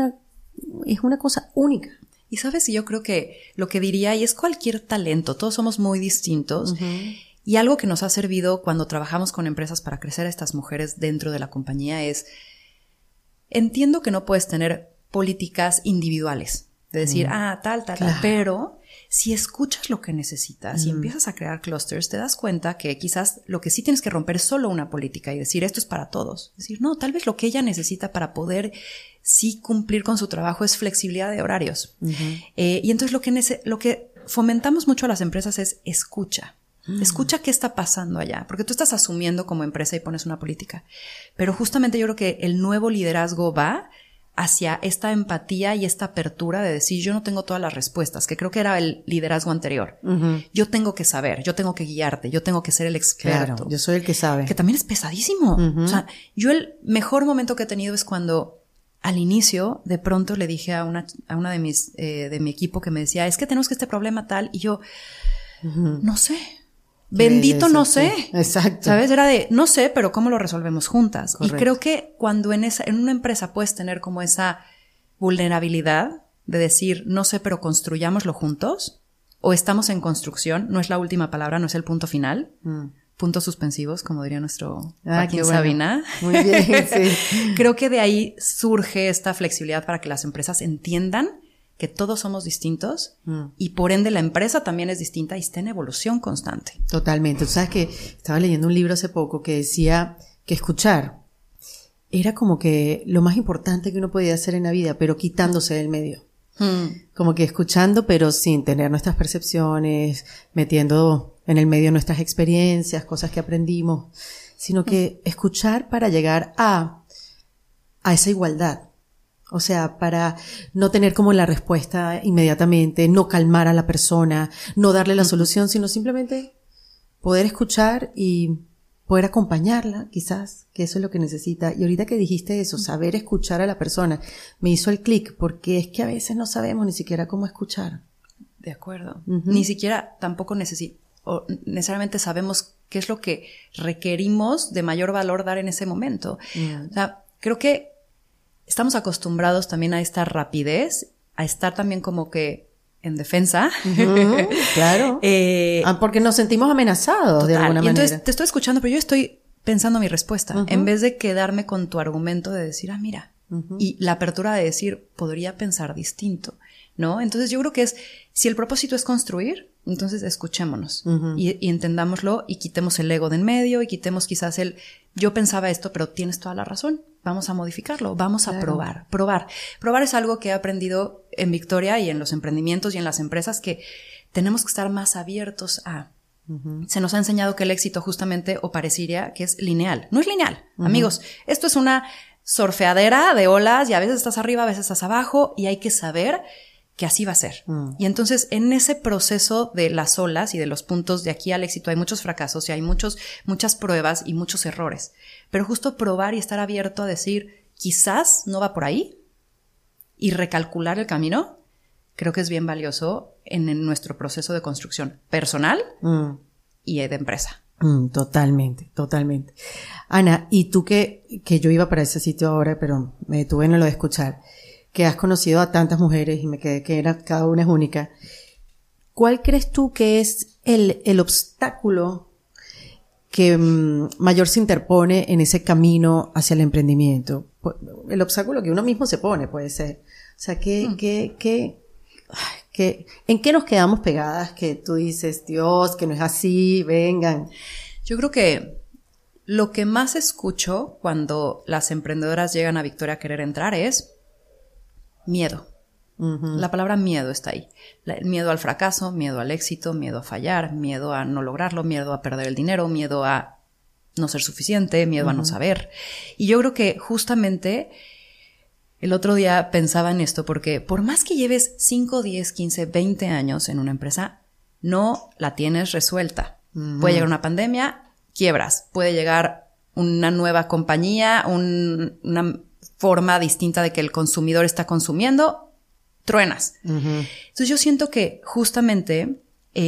una cosa única. Y sabes, yo creo que lo que diría, y es cualquier talento, todos somos muy distintos. Y algo que nos ha servido cuando trabajamos con empresas para crecer a estas mujeres dentro de la compañía es, entiendo que no puedes tener políticas individuales, de decir, tal, pero si escuchas lo que necesitas y empiezas a crear clusters, te das cuenta que quizás lo que sí tienes que romper es solo una política y decir, esto es para todos. Decir, no, tal vez lo que ella necesita para poder sí cumplir con su trabajo es flexibilidad de horarios. Y entonces lo que fomentamos mucho a las empresas es escucha. Escucha qué está pasando allá, porque tú estás asumiendo como empresa y pones una política. Pero justamente yo creo que el nuevo liderazgo va hacia esta empatía y esta apertura de decir, yo no tengo todas las respuestas, que creo que era el liderazgo anterior. Yo tengo que saber, yo tengo que guiarte, yo tengo que ser el experto. Claro, yo soy el que sabe. Que también es pesadísimo. O sea, yo el mejor momento que he tenido es cuando al inicio de pronto le dije a una de mi equipo que me decía, es que tenemos que este problema tal, y yo, no sé. Bendito no sé. Exacto. ¿Sabes? Era de, no sé, pero ¿cómo lo resolvemos juntas? Correcto. Y creo que cuando en una empresa puedes tener como esa vulnerabilidad de decir, no sé, pero construyámoslo juntos, o estamos en construcción, no es la última palabra, no es el punto final, puntos suspensivos, como diría nuestro Joaquín Sabina. Muy bien, sí. Creo que de ahí surge esta flexibilidad para que las empresas entiendan que todos somos distintos y por ende la empresa también es distinta y está en evolución constante. Totalmente. Tú sabes que estaba leyendo un libro hace poco que decía que escuchar era como que lo más importante que uno podía hacer en la vida, pero quitándose del medio. Como que escuchando, pero sin tener nuestras percepciones, metiendo en el medio nuestras experiencias, cosas que aprendimos, sino que escuchar para llegar a esa igualdad. O sea, para no tener como la respuesta inmediatamente, no calmar a la persona, no darle la solución, sino simplemente poder escuchar y poder acompañarla, quizás, que eso es lo que necesita. Y ahorita que dijiste eso, saber escuchar a la persona, me hizo el clic, porque es que a veces no sabemos ni siquiera cómo escuchar. De acuerdo. Ni siquiera tampoco necesariamente sabemos qué es lo que requerimos de mayor valor dar en ese momento. O sea, creo que estamos acostumbrados también a esta rapidez, a estar también como que en defensa. Claro. Porque nos sentimos amenazados. Total, de alguna manera. Entonces te estoy escuchando, pero yo estoy pensando mi respuesta. En vez de quedarme con tu argumento de decir, mira, y la apertura de decir, podría pensar distinto, ¿no? Entonces yo creo que si el propósito es construir, entonces escuchémonos y entendámoslo y quitemos el ego de en medio y quitemos quizás yo pensaba esto, pero tienes toda la razón. Vamos a modificarlo, vamos a probar. Probar es algo que he aprendido en Victoria y en los emprendimientos y en las empresas, que tenemos que estar más abiertos a. Se nos ha enseñado que el éxito justamente, o parecería que es lineal. No es lineal, amigos. Esto es una surfeadera de olas y a veces estás arriba, a veces estás abajo, y hay que saber que así va a ser. Y entonces en ese proceso de las olas y de los puntos de aquí al éxito hay muchos fracasos y hay muchas pruebas y muchos errores. Pero justo probar y estar abierto a decir, quizás no va por ahí, y recalcular el camino, creo que es bien valioso en nuestro proceso de construcción personal y de empresa. Totalmente. Ana, y tú que yo iba para ese sitio ahora, pero me detuve en lo de escuchar, que has conocido a tantas mujeres y me quedé que cada una es única. ¿Cuál crees tú que es el obstáculo que mayor se interpone en ese camino hacia el emprendimiento? El obstáculo que uno mismo se pone, puede ser. O sea, ¿en qué nos quedamos pegadas? Que tú dices, Dios, que no es así, vengan. Yo creo que lo que más escucho cuando las emprendedoras llegan a Victoria a querer entrar es miedo. La palabra miedo está ahí. El miedo al fracaso, miedo al éxito, miedo a fallar, miedo a no lograrlo, miedo a perder el dinero, miedo a no ser suficiente, miedo a no saber. Y yo creo que justamente el otro día pensaba en esto, porque por más que lleves 5, 10, 15, 20 años en una empresa, no la tienes resuelta. Puede llegar una pandemia, quiebras. Puede llegar una nueva compañía, una forma distinta de que el consumidor está consumiendo, truenas. Entonces yo siento que justamente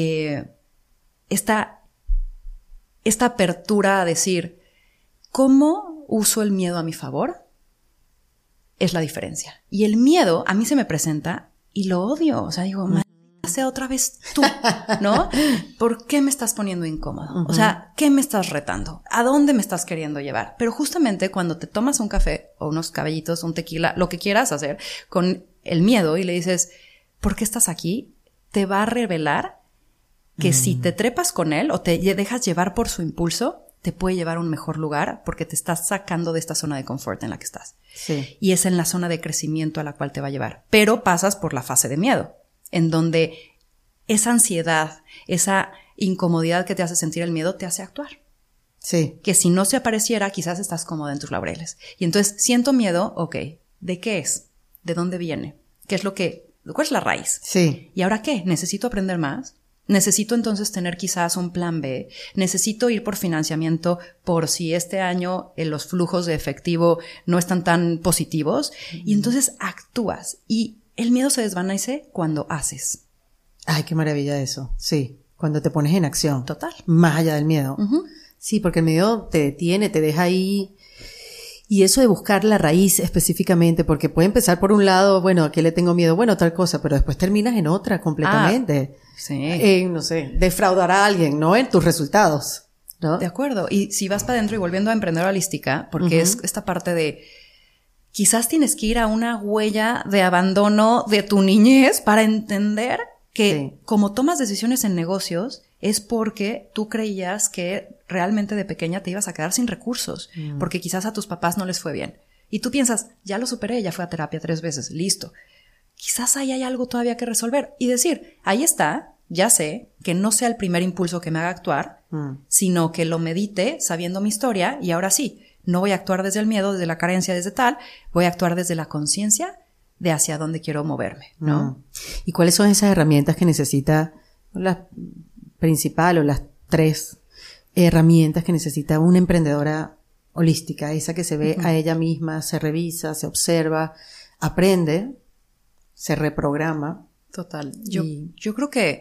esta apertura a decir, ¿cómo uso el miedo a mi favor? Es la diferencia. Y el miedo a mí se me presenta y lo odio. O sea, digo, sea otra vez tú, ¿no? ¿Por qué me estás poniendo incómodo? O sea, ¿qué me estás retando? ¿A dónde me estás queriendo llevar? Pero justamente cuando te tomas un café o unos cabellitos, un tequila, lo que quieras hacer con el miedo y le dices, ¿por qué estás aquí? Te va a revelar que si te trepas con él o te dejas llevar por su impulso, te puede llevar a un mejor lugar porque te estás sacando de esta zona de confort en la que estás. Sí. Y es en la zona de crecimiento a la cual te va a llevar. Pero pasas por la fase de miedo, en donde esa ansiedad, esa incomodidad que te hace sentir el miedo te hace actuar. Sí. Que si no se apareciera, quizás estás cómoda en tus laureles. Y entonces, siento miedo, ok, ¿de qué es? ¿De dónde viene? ¿Cuál es la raíz? Sí. ¿Y ahora qué? ¿Necesito aprender más? ¿Necesito entonces tener quizás un plan B? ¿Necesito ir por financiamiento por si este año los flujos de efectivo no están tan positivos? Y entonces actúas y el miedo se desvanece cuando haces. Ay, qué maravilla eso. Sí, cuando te pones en acción. Total. Más allá del miedo. Sí, porque el miedo te detiene, te deja ahí. Y eso de buscar la raíz específicamente, porque puede empezar por un lado, bueno, ¿a qué le tengo miedo? Bueno, tal cosa, pero después terminas en otra completamente. Sí. No sé, defraudar a alguien, ¿no? En tus resultados, ¿no? De acuerdo. Y si vas para adentro y volviendo a emprendedora holística, porque es esta parte de quizás tienes que ir a una huella de abandono de tu niñez para entender que como tomas decisiones en negocios, es porque tú creías que realmente de pequeña te ibas a quedar sin recursos, porque quizás a tus papás no les fue bien. Y tú piensas, ya lo superé, ya fui a terapia 3 veces, listo. Quizás ahí hay algo todavía que resolver. Y decir, ahí está, ya sé, que no sea el primer impulso que me haga actuar, sino que lo medite sabiendo mi historia y ahora sí, no voy a actuar desde el miedo, desde la carencia, desde tal, voy a actuar desde la conciencia de hacia dónde quiero moverme, ¿no? ¿Y cuáles son esas herramientas que necesita, la principal o las 3 herramientas que necesita una emprendedora holística? Esa que se ve a ella misma, se revisa, se observa, aprende, se reprograma. Total. Yo creo que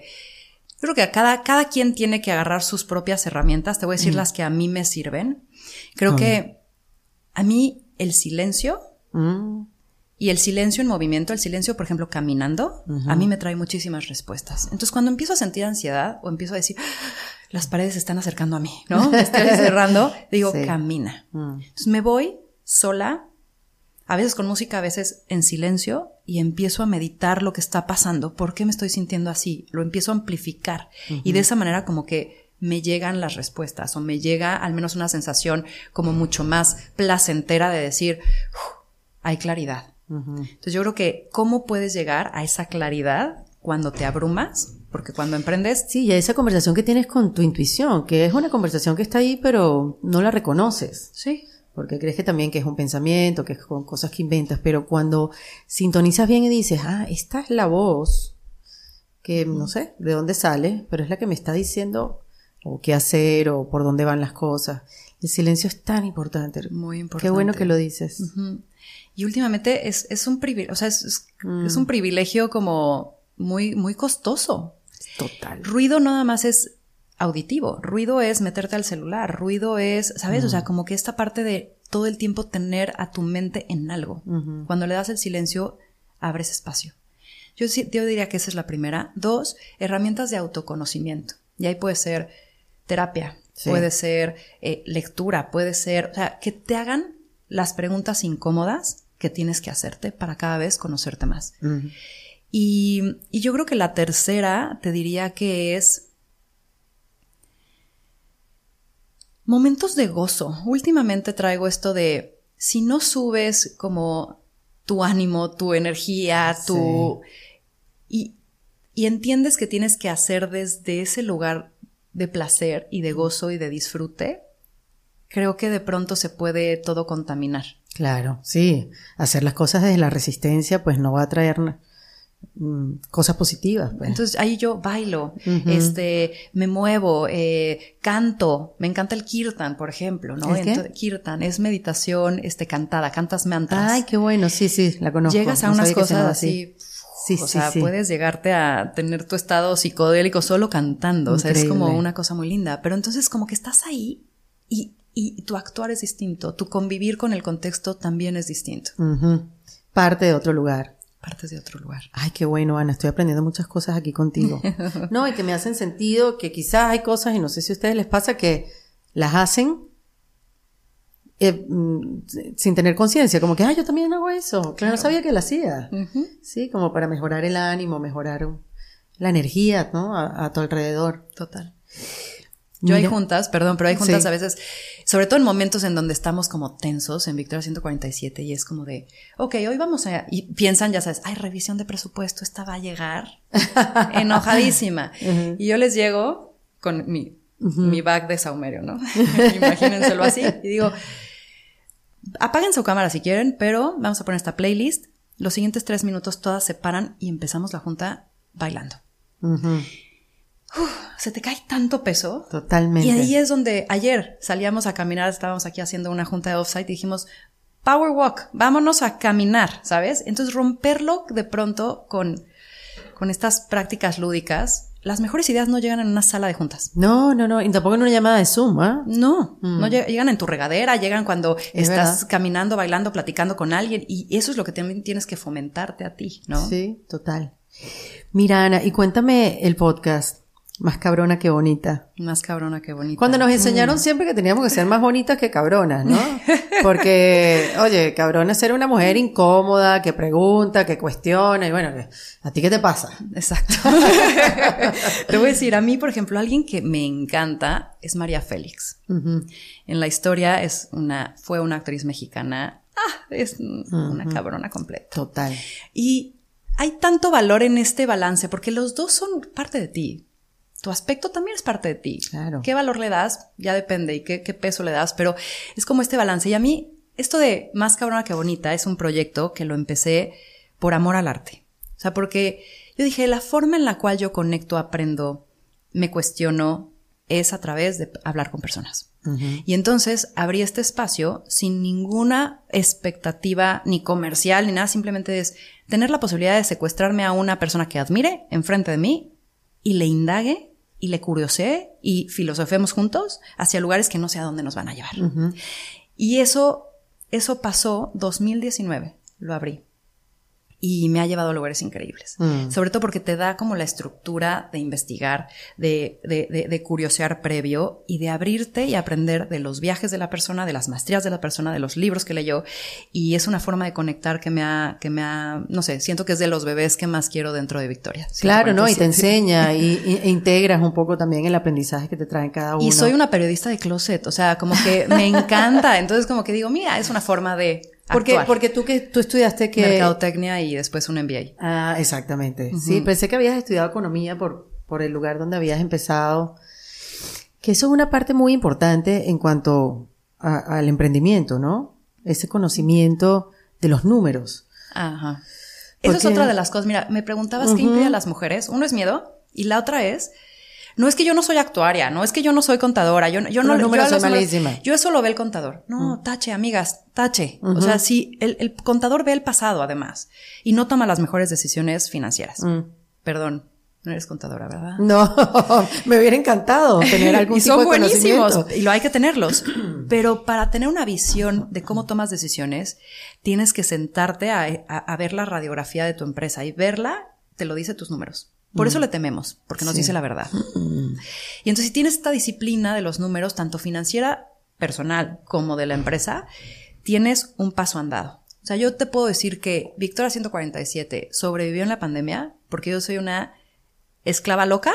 cada quien tiene que agarrar sus propias herramientas. Te voy a decir las que a mí me sirven. Creo que a mí el silencio y el silencio en movimiento, el silencio, por ejemplo, caminando, a mí me trae muchísimas respuestas. Entonces, cuando empiezo a sentir ansiedad o empiezo a decir, las paredes se están acercando a mí, ¿no? Me estoy cerrando, digo, camina. Entonces, me voy sola, a veces con música, a veces en silencio, y empiezo a meditar lo que está pasando. ¿Por qué me estoy sintiendo así? Lo empiezo a amplificar. Y de esa manera como que me llegan las respuestas o me llega al menos una sensación como mucho más placentera de decir, hay claridad. Entonces yo creo que ¿cómo puedes llegar a esa claridad cuando te abrumas? Porque cuando emprendes... Sí, y a esa conversación que tienes con tu intuición, que es una conversación que está ahí, pero no la reconoces. Sí. Porque crees que también que es un pensamiento, que es con cosas que inventas, pero cuando sintonizas bien y dices, esta es la voz, que no sé de dónde sale, pero es la que me está diciendo o qué hacer o por dónde van las cosas. El silencio es tan importante. Muy importante. Qué bueno que lo dices. Y últimamente es un privilegio, o sea, es un privilegio como muy, muy costoso. Total. Ruido no nada más es auditivo, ruido es meterte al celular, ruido es, ¿sabes? O sea, como que esta parte de todo el tiempo tener a tu mente en algo. Cuando le das el silencio, abres espacio. Yo diría que esa es la primera. 2, herramientas de autoconocimiento. Y ahí puede ser terapia, puede ser lectura, puede ser, o sea, que te hagan las preguntas incómodas que tienes que hacerte para cada vez conocerte más. Y yo creo que la tercera te diría que es momentos de gozo. Últimamente traigo esto de si no subes como tu ánimo, tu energía, y entiendes que tienes que hacer desde ese lugar de placer y de gozo y de disfrute, creo que de pronto se puede todo contaminar. Claro, sí. Hacer las cosas desde la resistencia pues no va a traer cosas positivas. Pues. Entonces ahí yo bailo, me muevo, canto. Me encanta el kirtan, por ejemplo, ¿no? ¿El qué? Kirtan es meditación cantada, cantas mantras. Ay, qué bueno, sí, la conozco. Llegas a unas cosas así. O sea, puedes llegarte a tener tu estado psicodélico solo cantando. Increíble. O sea, es como una cosa muy linda. Pero entonces como que estás ahí y tu actuar es distinto. Tu convivir con el contexto también es distinto. Parte de otro lugar. Partes de otro lugar. Ay, qué bueno, Ana. Estoy aprendiendo muchas cosas aquí contigo. No, y que me hacen sentido, que quizás hay cosas, y no sé si a ustedes les pasa, que las hacen sin tener conciencia, como que, yo también hago eso. Claro, no sabía que lo hacía. Sí, como para mejorar el ánimo, mejorar la energía, ¿no? A tu alrededor. Total. Hay juntas, pero hay juntas a veces, sobre todo en momentos en donde estamos como tensos en Victoria 147 y es como de, hoy vamos y piensan, ya sabes, revisión de presupuesto, esta va a llegar enojadísima. Y yo les llego con mi bag de saumerio, ¿no? Imagínenselo así. Y digo, apaguen su cámara si quieren, pero vamos a poner esta playlist. Los siguientes 3 minutos todas se paran y empezamos la junta bailando. Se te cae tanto peso. Totalmente. Y ahí es donde ayer salíamos a caminar, estábamos aquí haciendo una junta de offsite y dijimos, power walk, vámonos a caminar, ¿sabes? Entonces romperlo de pronto con estas prácticas lúdicas. Las mejores ideas no llegan en una sala de juntas. No, y tampoco en una llamada de Zoom, ¿ah? No llegan en tu regadera, llegan cuando estás caminando, bailando, platicando con alguien, y eso es lo que también tienes que fomentarte a ti, ¿no? Sí, total. Mira, Ana, y cuéntame el podcast. Más cabrona que bonita. Más cabrona que bonita. Cuando nos enseñaron siempre que teníamos que ser más bonitas que cabronas, ¿no? Porque, oye, cabrona es ser una mujer incómoda, que pregunta, que cuestiona, y bueno, ¿a ti qué te pasa? Exacto. Te voy a decir, a mí, por ejemplo, alguien que me encanta es María Félix. Uh-huh. En la historia fue una actriz mexicana. Es una cabrona completa. Total. Y hay tanto valor en este balance, porque los dos son parte de ti. Tu aspecto también es parte de ti. Claro. ¿Qué valor le das? Ya depende, y qué peso le das, pero es como este balance. Y a mí, esto de Más cabrona que bonita es un proyecto que lo empecé por amor al arte. O sea, porque yo dije, la forma en la cual yo conecto, aprendo, me cuestiono, es a través de hablar con personas. Uh-huh. Y entonces abrí este espacio sin ninguna expectativa ni comercial ni nada, simplemente es tener la posibilidad de secuestrarme a una persona que admire enfrente de mí y le indague y le curiosee y filosofemos juntos hacia lugares que no sé a dónde nos van a llevar. Uh-huh. Y eso pasó 2019, lo abrí. Y me ha llevado a lugares increíbles. Sobre todo porque te da como la estructura de investigar, de curiosear previo y de abrirte y aprender de los viajes de la persona, de las maestrías de la persona, de los libros que leyó. Y es una forma de conectar que me ha, no sé, siento que es de los bebés que más quiero dentro de Victoria. Claro, ¿no? Y te enseña e integras un poco también el aprendizaje que te trae cada uno. Y soy una periodista de closet, o sea, como que me encanta. Entonces como que digo, mira, es una forma de... Porque tú estudiaste que... Mercadotecnia y después un MBA. Ah, exactamente. Uh-huh. Sí, pensé que habías estudiado economía por el lugar donde habías empezado. Que eso es una parte muy importante en cuanto al emprendimiento, ¿no? Ese conocimiento de los números. Ajá. Eso es otra de las cosas. Mira, me preguntabas qué impide a las mujeres. Uno es miedo y la otra es... No es que yo no soy actuaria, no es que yo no soy contadora, yo soy malísima. Yo eso lo ve el contador. No, tache, amigas, tache. Uh-huh. O sea, sí, el contador ve el pasado además y no toma las mejores decisiones financieras. Perdón, no eres contadora, ¿verdad? No, me hubiera encantado tener algún tipo de conocimiento. Y son buenísimos y lo hay que tenerlos. Pero para tener una visión de cómo tomas decisiones, tienes que sentarte a ver la radiografía de tu empresa y verla, te lo dice tus números. Por eso le tememos, porque nos dice la verdad. Y entonces si tienes esta disciplina de los números, tanto financiera, personal, como de la empresa, tienes un paso andado. O sea, yo te puedo decir que Victoria 147 sobrevivió en la pandemia porque yo soy una esclava loca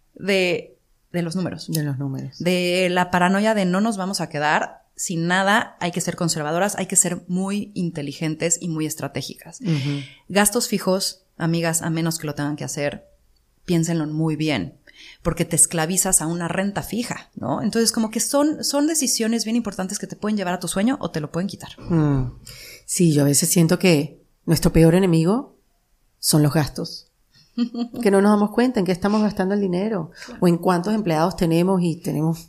de los números. De los números. De la paranoia de no nos vamos a quedar sin nada, hay que ser conservadoras, hay que ser muy inteligentes y muy estratégicas. Uh-huh. Gastos fijos, amigas, a menos que lo tengan que hacer, piénsenlo muy bien, porque te esclavizas a una renta fija, ¿no? Entonces, como que son decisiones bien importantes que te pueden llevar a tu sueño o te lo pueden quitar. Sí, yo a veces siento que nuestro peor enemigo son los gastos. Que no nos damos cuenta en qué estamos gastando el dinero, claro. O en cuántos empleados tenemos y tenemos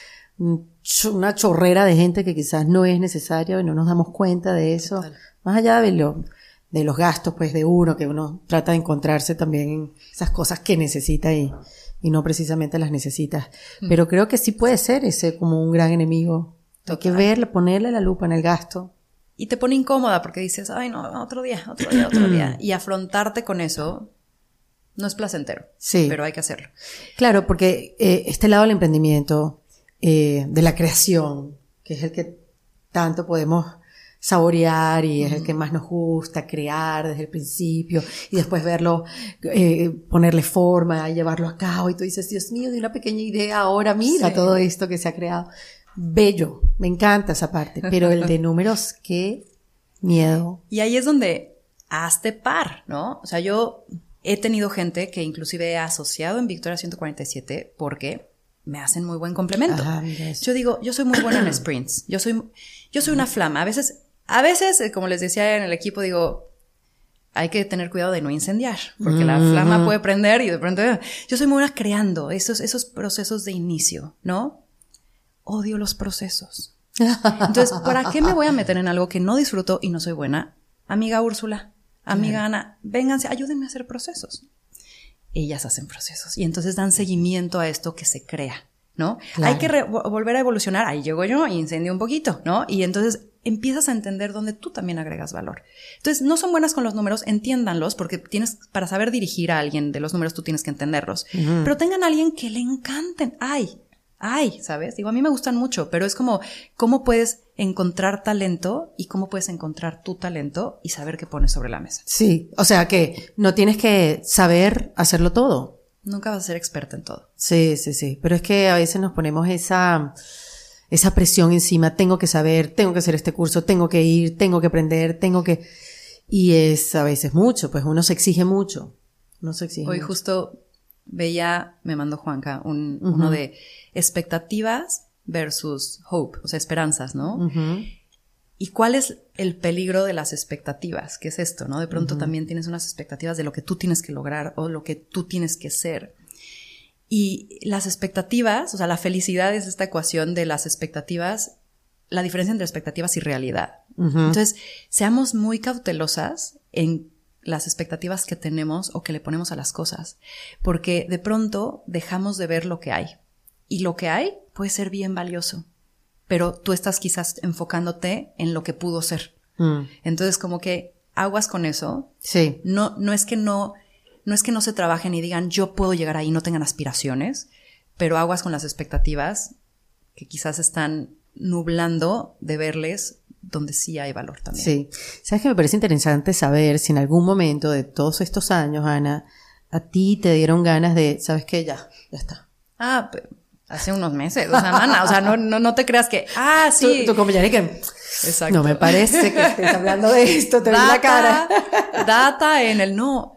una chorrera de gente que quizás no es necesaria y no nos damos cuenta de eso. Total. Más allá de los gastos, pues, de uno, que uno trata de encontrarse también en esas cosas que necesita y no precisamente las necesitas. Pero creo que sí puede ser ese como un gran enemigo. Total. Hay que verle, ponerle la lupa en el gasto. Y te pone incómoda porque dices, ay, no, otro día. Y afrontarte con eso no es placentero. Sí. Pero hay que hacerlo. Claro, porque este lado del emprendimiento, de la creación, que es el que tanto podemos saborear y es el que más nos gusta crear desde el principio y después verlo, ponerle forma y llevarlo a cabo y tú dices, Dios mío, de una pequeña idea ahora mira todo esto que se ha creado. Bello, me encanta esa parte, pero el de números, qué miedo. Y ahí es donde hazte par, ¿no? O sea, yo he tenido gente que inclusive he asociado en Victoria 147 porque me hacen muy buen complemento. Ajá, yo digo, yo soy muy buena en sprints. Yo soy una flama. A veces, como les decía en el equipo, digo, hay que tener cuidado de no incendiar, porque la flama puede prender y de pronto yo soy muy buena creando esos procesos de inicio, ¿no? Odio los procesos. Entonces, ¿para qué me voy a meter en algo que no disfruto y no soy buena? Amiga Úrsula, amiga Ana, vénganse, ayúdenme a hacer procesos. Ellas hacen procesos y entonces dan seguimiento a esto que se crea, ¿no? Claro. Hay que volver a evolucionar. Ahí llego yo y incendio un poquito, ¿no? Y entonces empiezas a entender dónde tú también agregas valor. Entonces, no son buenas con los números, entiéndanlos, porque para saber dirigir a alguien de los números tú tienes que entenderlos. Pero tengan a alguien que le encanten. ¿Sabes? Digo, a mí me gustan mucho, pero es como, ¿cómo puedes encontrar talento y cómo puedes encontrar tu talento y saber qué pones sobre la mesa? Sí, o sea que no tienes que saber hacerlo todo. Nunca vas a ser experta en todo. Sí, pero es que a veces nos ponemos esa presión encima, tengo que saber, tengo que hacer este curso, tengo que ir, tengo que aprender, y es a veces mucho, pues uno se exige mucho. Hoy justo me mandó Juanca uno de expectativas versus hope, o sea, esperanzas, ¿no? Uh-huh. ¿Y cuál es el peligro de las expectativas? ¿Qué es esto, no? De pronto también tienes unas expectativas de lo que tú tienes que lograr o lo que tú tienes que ser. Y las expectativas, o sea, la felicidad es esta ecuación de las expectativas, la diferencia entre expectativas y realidad. Uh-huh. Entonces, seamos muy cautelosas en las expectativas que tenemos o que le ponemos a las cosas, porque de pronto dejamos de ver lo que hay. Y lo que hay puede ser bien valioso, pero tú estás quizás enfocándote en lo que pudo ser. Entonces, como que aguas con eso. Sí. No es que no se trabajen y digan yo puedo llegar ahí, no tengan aspiraciones, pero aguas con las expectativas que quizás están nublando de verles donde sí hay valor también. Sí. ¿Sabes qué? Me parece interesante saber si en algún momento de todos estos años, Ana, a ti te dieron ganas de, ¿sabes qué? Ya está. Hace unos meses, o sea, mana, o sea, no te creas que, sí. Tu compañera que, exacto. No me parece que estés hablando de esto, te vi la cara. Data en el no,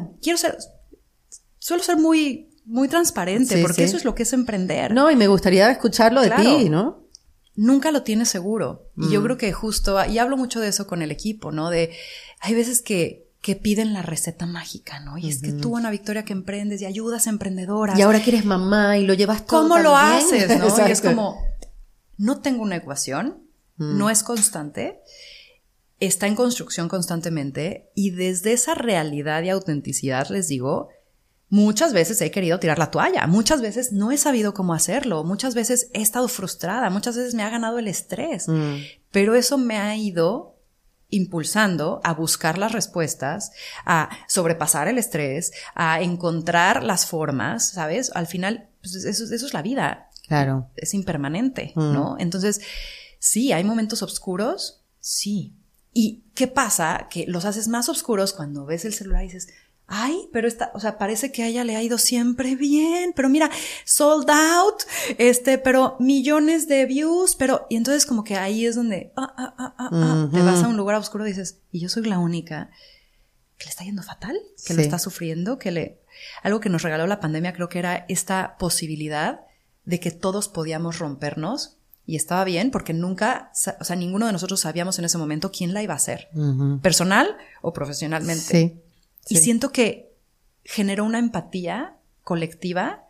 suelo ser muy, muy transparente, porque eso es lo que es emprender. No, y me gustaría escucharlo de ti, ¿no? Nunca lo tienes seguro. Y yo creo que justo, y hablo mucho de eso con el equipo, ¿no? Hay veces que piden la receta mágica, ¿no? Y es que tú, Ana Victoria, que emprendes y ayudas a emprendedoras. Y ahora que eres mamá y lo llevas todo ¿Cómo también? lo haces, no? Exacto. Y es como, no tengo una ecuación, no es constante, está en construcción constantemente, y desde esa realidad y autenticidad les digo, muchas veces he querido tirar la toalla, muchas veces no he sabido cómo hacerlo, muchas veces he estado frustrada, muchas veces me ha ganado el estrés, pero eso me ha ido impulsando a buscar las respuestas, a sobrepasar el estrés, a encontrar las formas, ¿sabes? Al final, pues eso es la vida. Claro. Es impermanente, ¿no? Entonces, sí, hay momentos oscuros, sí. ¿Y qué pasa? Que los haces más oscuros cuando ves el celular y dices, pero parece que a ella le ha ido siempre bien, pero mira, sold out, pero millones de views, y entonces como que ahí es donde, te vas a un lugar oscuro y dices, y yo soy la única que le está yendo fatal, que lo está sufriendo, algo que nos regaló la pandemia creo que era esta posibilidad de que todos podíamos rompernos, y estaba bien porque nunca, ninguno de nosotros sabíamos en ese momento quién la iba a hacer, personal o profesionalmente. Sí. Y siento que generó una empatía colectiva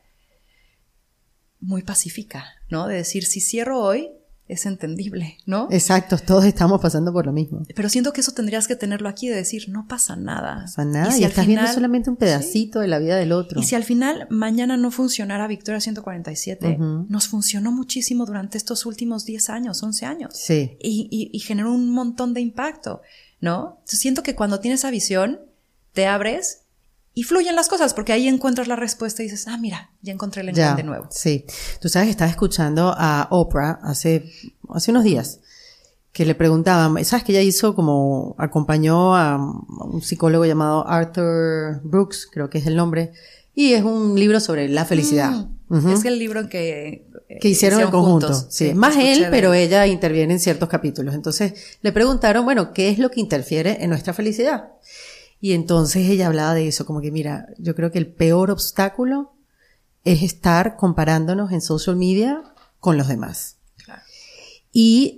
muy pacífica, ¿no? De decir, si cierro hoy, es entendible, ¿no? Exacto, todos estamos pasando por lo mismo. Pero siento que eso tendrías que tenerlo aquí, de decir, no pasa nada. No pasa nada, y estás viendo solamente un pedacito de la vida del otro. Y si al final mañana no funcionara Victoria 147, nos funcionó muchísimo durante estos últimos 10 años, 11 años. Sí. Y generó un montón de impacto, ¿no? Entonces, siento que cuando tienes esa visión, te abres y fluyen las cosas, porque ahí encuentras la respuesta y dices, mira, ya encontré el encanto de nuevo. Sí. Tú sabes que estaba escuchando a Oprah hace unos días, que le preguntaban, ¿sabes que ella acompañó a un psicólogo llamado Arthur Brooks, creo que es el nombre, y es un libro sobre la felicidad. Es el libro que hicieron en conjunto. Juntos. Sí. Más él, pero ella interviene en ciertos capítulos. Entonces, le preguntaron, bueno, ¿qué es lo que interfiere en nuestra felicidad? Y entonces ella hablaba de eso, como que mira, yo creo que el peor obstáculo es estar comparándonos en social media con los demás. Claro. Y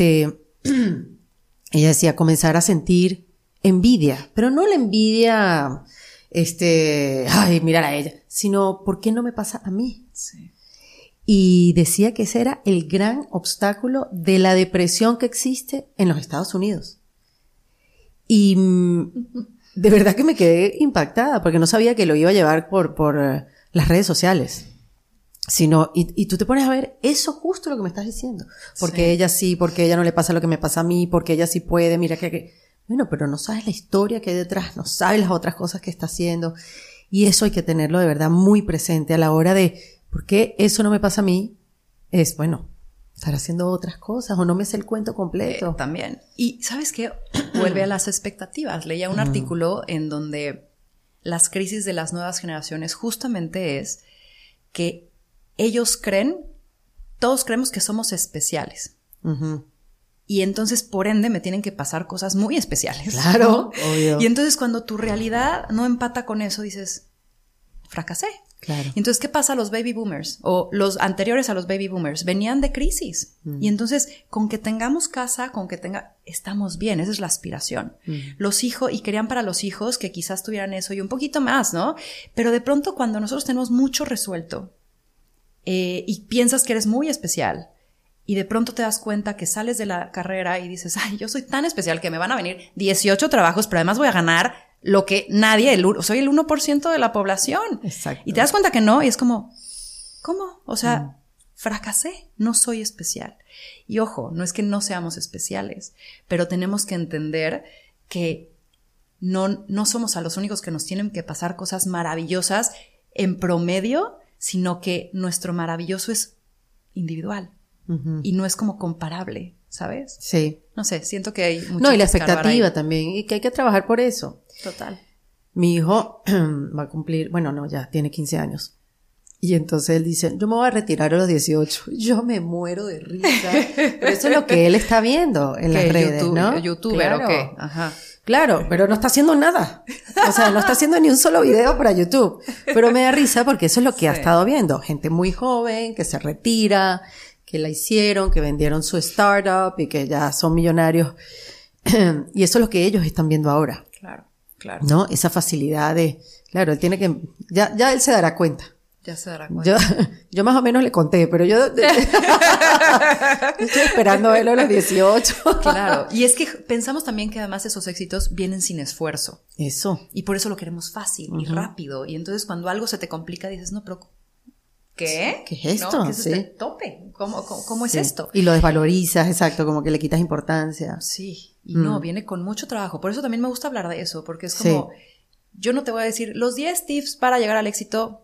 ella decía comenzar a sentir envidia, pero no la envidia, mirar a ella, sino ¿por qué no me pasa a mí? Sí. Y decía que ese era el gran obstáculo de la depresión que existe en los Estados Unidos. Y de verdad que me quedé impactada porque no sabía que lo iba a llevar por las redes sociales. sino, y tú te pones a ver eso justo lo que me estás diciendo. Porque ella sí, porque ella no le pasa lo que me pasa a mí, porque ella sí puede, mira que... Bueno, pero no sabes la historia que hay detrás, no sabes las otras cosas que está haciendo. Y eso hay que tenerlo de verdad muy presente a la hora de, ¿por qué eso no me pasa a mí? Es, bueno, estar haciendo otras cosas o no me sé el cuento completo. También. Y ¿sabes qué? Vuelve a las expectativas. Leía un artículo en donde las crisis de las nuevas generaciones justamente es que ellos todos creemos que somos especiales. Y entonces, por ende, me tienen que pasar cosas muy especiales. Claro, ¿no? obvio. Y entonces, cuando tu realidad no empata con eso, dices, fracasé. Claro. Y entonces, ¿qué pasa a los baby boomers? O los anteriores a los baby boomers venían de crisis. Y entonces, con que tengamos casa, estamos bien. Esa es la aspiración. Los hijos, y querían para los hijos que quizás tuvieran eso y un poquito más, ¿no? Pero de pronto, cuando nosotros tenemos mucho resuelto, y piensas que eres muy especial, y de pronto te das cuenta que sales de la carrera y dices, ay, yo soy tan especial que me van a venir 18 trabajos, pero además voy a ganar lo que nadie, soy el 1% de la población. Exacto. Y te das cuenta que no, y es como, ¿cómo? O sea, fracasé, no soy especial. Y ojo, no es que no seamos especiales, pero tenemos que entender que no somos a los únicos que nos tienen que pasar cosas maravillosas en promedio, sino que nuestro maravilloso es individual. Y no es como comparable, ¿sabes? Sí. No sé, siento que hay mucho No, y la que escarbar expectativa ahí. también, y que hay que trabajar por eso. Total. Mi hijo va a cumplir, bueno, no, ya tiene 15 años. Y entonces él dice, yo me voy a retirar a los 18. Yo me muero de risa. Pero eso es lo que él está viendo en las redes, ¿no? ¿YouTuber Claro. o qué? Ajá. Claro, pero no está haciendo nada. O sea, no está haciendo ni un solo video para YouTube. Pero me da risa porque eso es lo que ha estado viendo. Gente muy joven que se retira, que la hicieron, que vendieron su startup y que ya son millonarios. Y eso es lo que ellos están viendo ahora. Claro, claro. ¿No? Esa facilidad de, claro, él tiene que, ya él se dará cuenta. Ya se dará cuenta. Yo más o menos le conté, pero yo estoy esperando a verlo a los 18. Claro. Y es que pensamos también que además esos éxitos vienen sin esfuerzo. Eso. Y por eso lo queremos fácil y rápido. Y entonces cuando algo se te complica dices, no, pero ¿qué? ¿Qué es esto? ¿No? ¿Qué es este Sí. tope? ¿Cómo es Sí. esto? Y lo desvalorizas, exacto, como que le quitas importancia. Sí. Y no, viene con mucho trabajo. Por eso también me gusta hablar de eso, porque es como, yo no te voy a decir los 10 tips para llegar al éxito.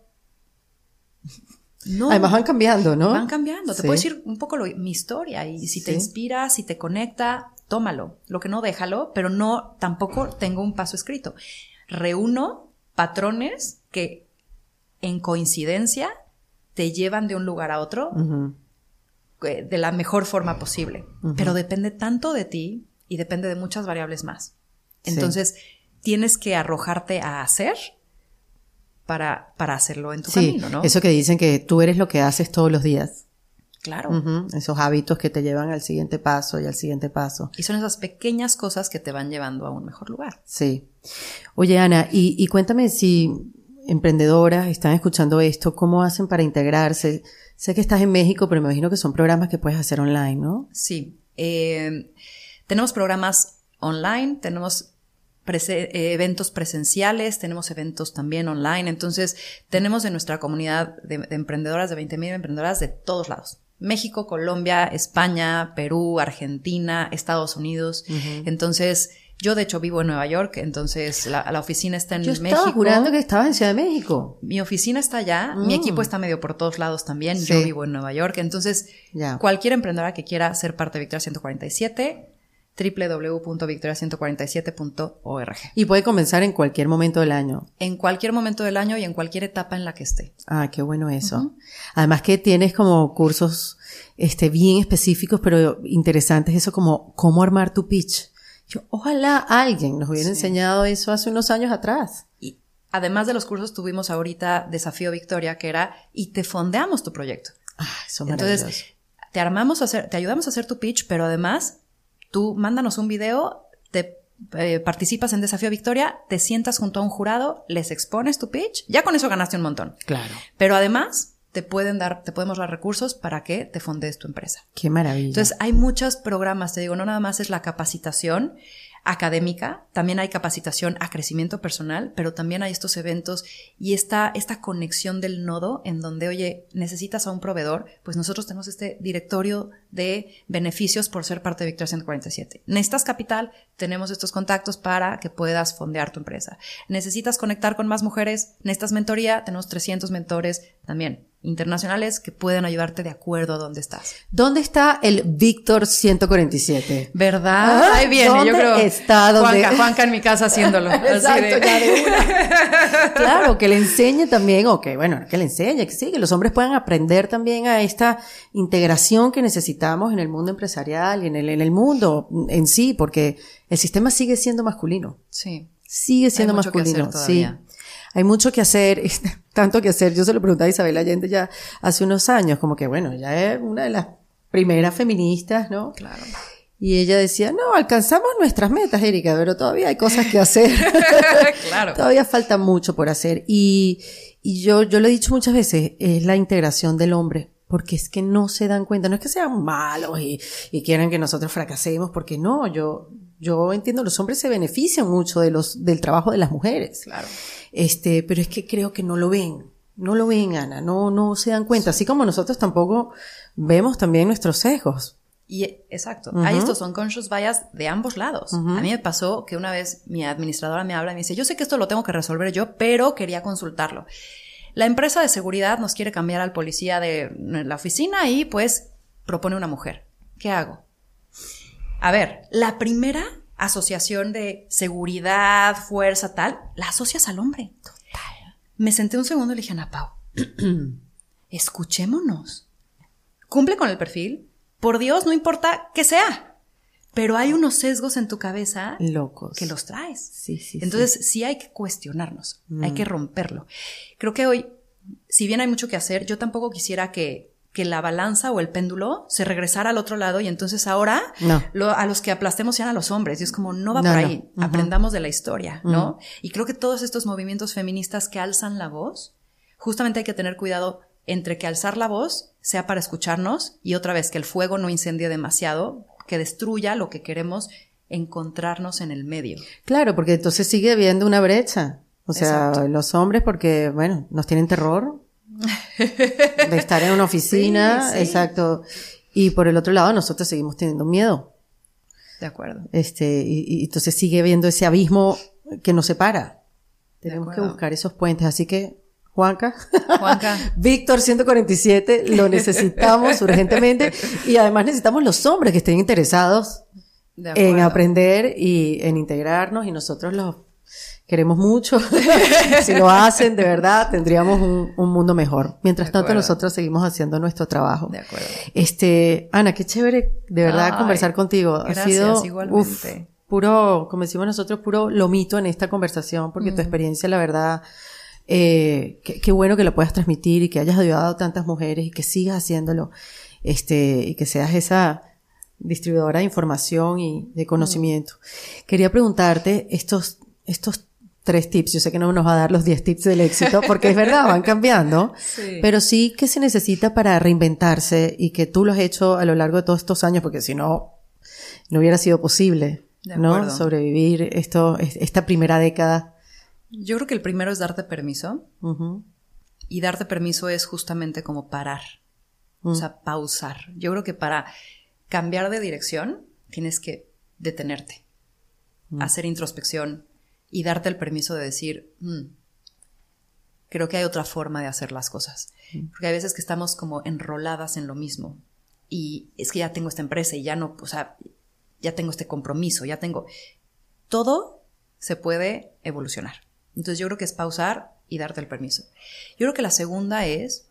No. Además van cambiando, ¿no? Van cambiando. Te Sí. puedo decir un poco mi historia y si te inspira, si te conecta, tómalo. Lo que no, déjalo, pero no, tampoco tengo un paso escrito. Reúno patrones que en coincidencia te llevan de un lugar a otro de la mejor forma posible. Pero depende tanto de ti y depende de muchas variables más. Entonces, tienes que arrojarte a hacer para hacerlo en tu camino, ¿no? Eso que dicen que tú eres lo que haces todos los días. Claro. Esos hábitos que te llevan al siguiente paso y al siguiente paso. Y son esas pequeñas cosas que te van llevando a un mejor lugar. Sí. Oye, Ana, y cuéntame si emprendedoras están escuchando esto, ¿cómo hacen para integrarse? Sé que estás en México, pero me imagino que son programas que puedes hacer online, ¿no? Sí. Tenemos programas online, tenemos eventos presenciales, tenemos eventos también online. Entonces, tenemos en nuestra comunidad de emprendedoras, de 20,000 emprendedoras de todos lados. México, Colombia, España, Perú, Argentina, Estados Unidos. Entonces, yo de hecho vivo en Nueva York, entonces la oficina está en México. Yo estaba jurando que estabas en Ciudad de México. Mi oficina está allá, mi equipo está medio por todos lados también, Sí. yo vivo en Nueva York. Entonces, cualquier emprendedora que quiera ser parte de Victoria 147, www.victoria147.org. Y puede comenzar en cualquier momento del año. En cualquier momento del año y en cualquier etapa en la que esté. Ah, qué bueno eso. Además que tienes como cursos bien específicos, pero interesantes, eso como cómo armar tu pitch. Ojalá alguien nos hubiera enseñado eso hace unos años atrás. Y además de los cursos tuvimos ahorita Desafío Victoria, que era y te fondeamos tu proyecto. Ah, eso es maravilloso. Entonces, te ayudamos a hacer tu pitch, pero además tú mándanos un video, te participas en Desafío Victoria, te sientas junto a un jurado, les expones tu pitch, ya con eso ganaste un montón. Claro. Pero además te podemos dar recursos para que te fondees tu empresa. Qué maravilla. Entonces, hay muchos programas, te digo, no nada más es la capacitación. académica, también hay capacitación a crecimiento personal, pero también hay estos eventos y esta conexión del nodo en donde, oye, necesitas a un proveedor, pues nosotros tenemos este directorio de beneficios por ser parte de Victoria 147. Necesitas capital, tenemos estos contactos para que puedas fondear tu empresa. Necesitas conectar con más mujeres, necesitas mentoría, tenemos 300 mentores también internacionales que pueden ayudarte de acuerdo a dónde estás. ¿Dónde está el Víctor 147? ¿Verdad? Ahí viene, yo creo. Está Juanca en mi casa haciéndolo. Exacto, ya de una. Claro, que le enseñe también, que le enseñe, que sí, que los hombres puedan aprender también a esta integración que necesitamos en el mundo empresarial y en el mundo en sí, porque el sistema sigue siendo masculino. Sí. Sigue siendo masculino, sí. Hay mucho que hacer, tanto que hacer. Yo se lo preguntaba a Isabel Allende ya hace unos años, como que bueno, ya es una de las primeras feministas, ¿no? Claro. Y ella decía, no, alcanzamos nuestras metas, Erika, pero todavía hay cosas que hacer. Claro. Todavía falta mucho por hacer. Y yo lo he dicho muchas veces, es la integración del hombre. Porque es que no se dan cuenta, no es que sean malos y quieran que nosotros fracasemos, porque no, yo entiendo, los hombres se benefician mucho del trabajo de las mujeres. Claro. Pero es que creo que no lo ven, Ana, no se dan cuenta, así como nosotros tampoco vemos también nuestros sesgos. Y exacto, hay estos unconscious bias de ambos lados. A mí me pasó que una vez mi administradora me habla y me dice, yo sé que esto lo tengo que resolver yo, pero quería consultarlo. La empresa de seguridad nos quiere cambiar al policía de la oficina y pues propone una mujer. ¿Qué hago? A ver, la primera asociación de seguridad, fuerza, tal, la asocias al hombre. Total. Me senté un segundo y le dije, Ana Pau, escuchémonos. Cumple con el perfil. Por Dios, no importa qué sea. Pero hay unos sesgos en tu cabeza locos que los traes. Sí. Entonces, sí hay que cuestionarnos, hay que romperlo. Creo que hoy, si bien hay mucho que hacer, yo tampoco quisiera que la balanza o el péndulo se regresara al otro lado y entonces ahora a los que aplastemos sean a los hombres. Y es como, no va por ahí. No. Aprendamos de la historia, ¿no? Y creo que todos estos movimientos feministas que alzan la voz, justamente hay que tener cuidado entre que alzar la voz sea para escucharnos y otra vez que el fuego no incendie demasiado, que destruya lo que queremos encontrarnos en el medio. Claro, porque entonces sigue habiendo una brecha. O sea, exacto. Los hombres porque, bueno, nos tienen terror de estar en una oficina, sí. Exacto. Y por el otro lado, nosotros seguimos teniendo miedo. De acuerdo. Y entonces sigue habiendo ese abismo que nos separa. Tenemos que buscar esos puentes. Así que, Juanca. Víctor 147, lo necesitamos urgentemente. Y además necesitamos los hombres que estén interesados en aprender y en integrarnos. Y nosotros los queremos mucho. Si lo hacen, de verdad, tendríamos un mundo mejor. Mientras tanto, nosotros seguimos haciendo nuestro trabajo. De acuerdo. Ana, qué chévere, de verdad, conversar contigo. Gracias, ha sido, igualmente. Puro, como decimos nosotros, puro lomito en esta conversación, porque tu experiencia, la verdad, qué bueno que lo puedas transmitir y que hayas ayudado a tantas mujeres y que sigas haciéndolo, y que seas esa distribuidora de información y de conocimiento. Quería preguntarte estos 3 tips, yo sé que no nos va a dar los 10 tips del éxito, porque es verdad, van cambiando, sí. Pero sí, ¿qué se necesita para reinventarse? Y que tú lo has hecho a lo largo de todos estos años, porque si no, no hubiera sido posible, ¿no? Sobrevivir esta primera década. Yo creo que el primero es darte permiso, y darte permiso es justamente como parar, o sea, pausar. Yo creo que para cambiar de dirección, tienes que detenerte, hacer introspección, y darte el permiso de decir, creo que hay otra forma de hacer las cosas. Porque hay veces que estamos como enroladas en lo mismo. Y es que ya tengo esta empresa y ya no, o sea, ya tengo este compromiso, ya tengo... Todo se puede evolucionar. Entonces yo creo que es pausar y darte el permiso. Yo creo que la segunda es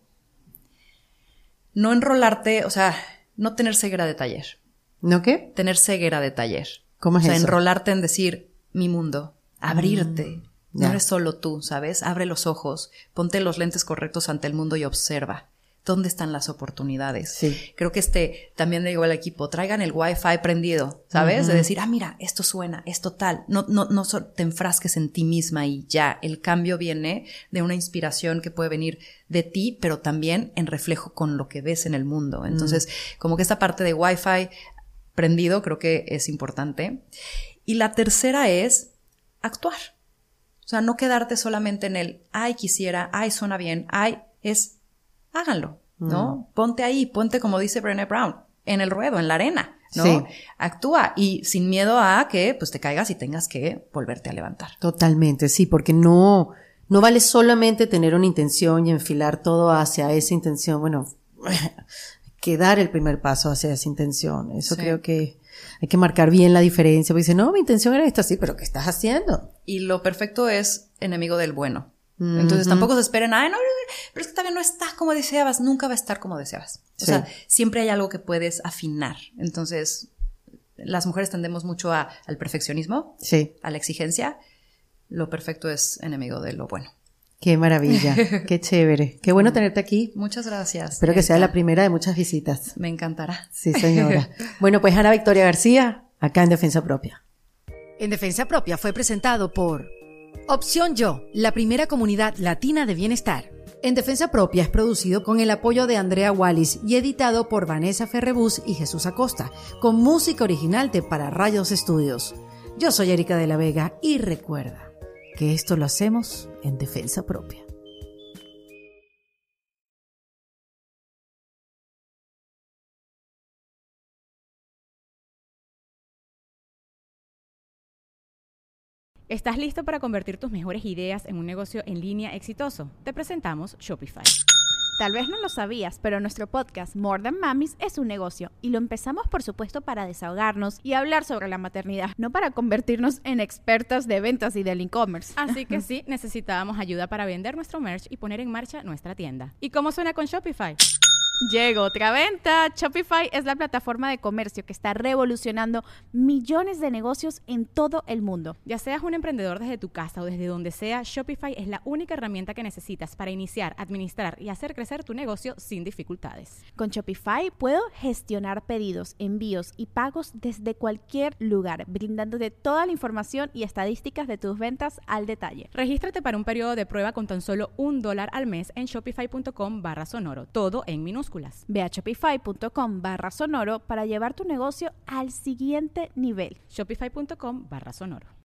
no enrolarte, o sea, no tener ceguera de taller. ¿No qué? Tener ceguera de taller. ¿Cómo es eso? O sea, enrolarte en decir... mi mundo, abrirte, no eres solo tú, ¿sabes? Abre los ojos, ponte los lentes correctos ante el mundo y observa. ¿Dónde están las oportunidades? Sí. Creo que también le digo al equipo, traigan el Wi-Fi prendido, ¿sabes? De decir, mira, esto suena, esto tal. No te enfrasques en ti misma y ya. El cambio viene de una inspiración que puede venir de ti, pero también en reflejo con lo que ves en el mundo. Entonces, como que esta parte de Wi-Fi prendido creo que es importante. Y la tercera es actuar. O sea, no quedarte solamente en el, ay, quisiera, ay, suena bien, ay, es, háganlo, ¿no? Ponte ahí, ponte, como dice Brené Brown, en el ruedo, en la arena, ¿no? Sí. Actúa y sin miedo a que, pues, te caigas y tengas que volverte a levantar. Totalmente, sí, porque no vale solamente tener una intención y enfilar todo hacia esa intención. Bueno, hay que dar el primer paso hacia esa intención. Eso creo que hay que marcar bien la diferencia. Porque dice, no, mi intención era esta, sí, pero ¿qué estás haciendo? Y lo perfecto es enemigo del bueno. Entonces tampoco se esperen, ay, no, pero es que también no está como deseabas. Nunca va a estar como deseabas. O sea, siempre hay algo que puedes afinar. Entonces, las mujeres tendemos mucho al perfeccionismo, a la exigencia. Lo perfecto es enemigo de lo bueno. Qué maravilla, qué chévere. Qué bueno tenerte aquí. Muchas gracias. Espero que sea la primera de muchas visitas. Me encantará. Sí, señora. Bueno, pues Ana Victoria García, acá en Defensa Propia. En Defensa Propia fue presentado por Opción Yo, la primera comunidad latina de bienestar. En Defensa Propia es producido con el apoyo de Andrea Wallis y editado por Vanessa Ferrebus y Jesús Acosta, con música original de Para Rayos Estudios. Yo soy Erika de la Vega y recuerda que esto lo hacemos en Defensa Propia. ¿Estás listo para convertir tus mejores ideas en un negocio en línea exitoso? Te presentamos Shopify. Tal vez no lo sabías, pero nuestro podcast More Than Mamis es un negocio y lo empezamos por supuesto para desahogarnos y hablar sobre la maternidad, no para convertirnos en expertas de ventas y del e-commerce. Así que sí, necesitábamos ayuda para vender nuestro merch y poner en marcha nuestra tienda. ¿Y cómo suena con Shopify? Llegó otra venta. Shopify es la plataforma de comercio que está revolucionando millones de negocios en todo el mundo. Ya seas un emprendedor desde tu casa o desde donde sea, Shopify es la única herramienta que necesitas para iniciar, administrar y hacer crecer tu negocio sin dificultades. Con Shopify puedo gestionar pedidos, envíos y pagos desde cualquier lugar, brindándote toda la información y estadísticas de tus ventas al detalle. Regístrate para un periodo de prueba con tan solo $1 al mes en shopify.com/sonoro, todo en minúsculas. Ve a shopify.com/sonoro para llevar tu negocio al siguiente nivel. Shopify.com/sonoro.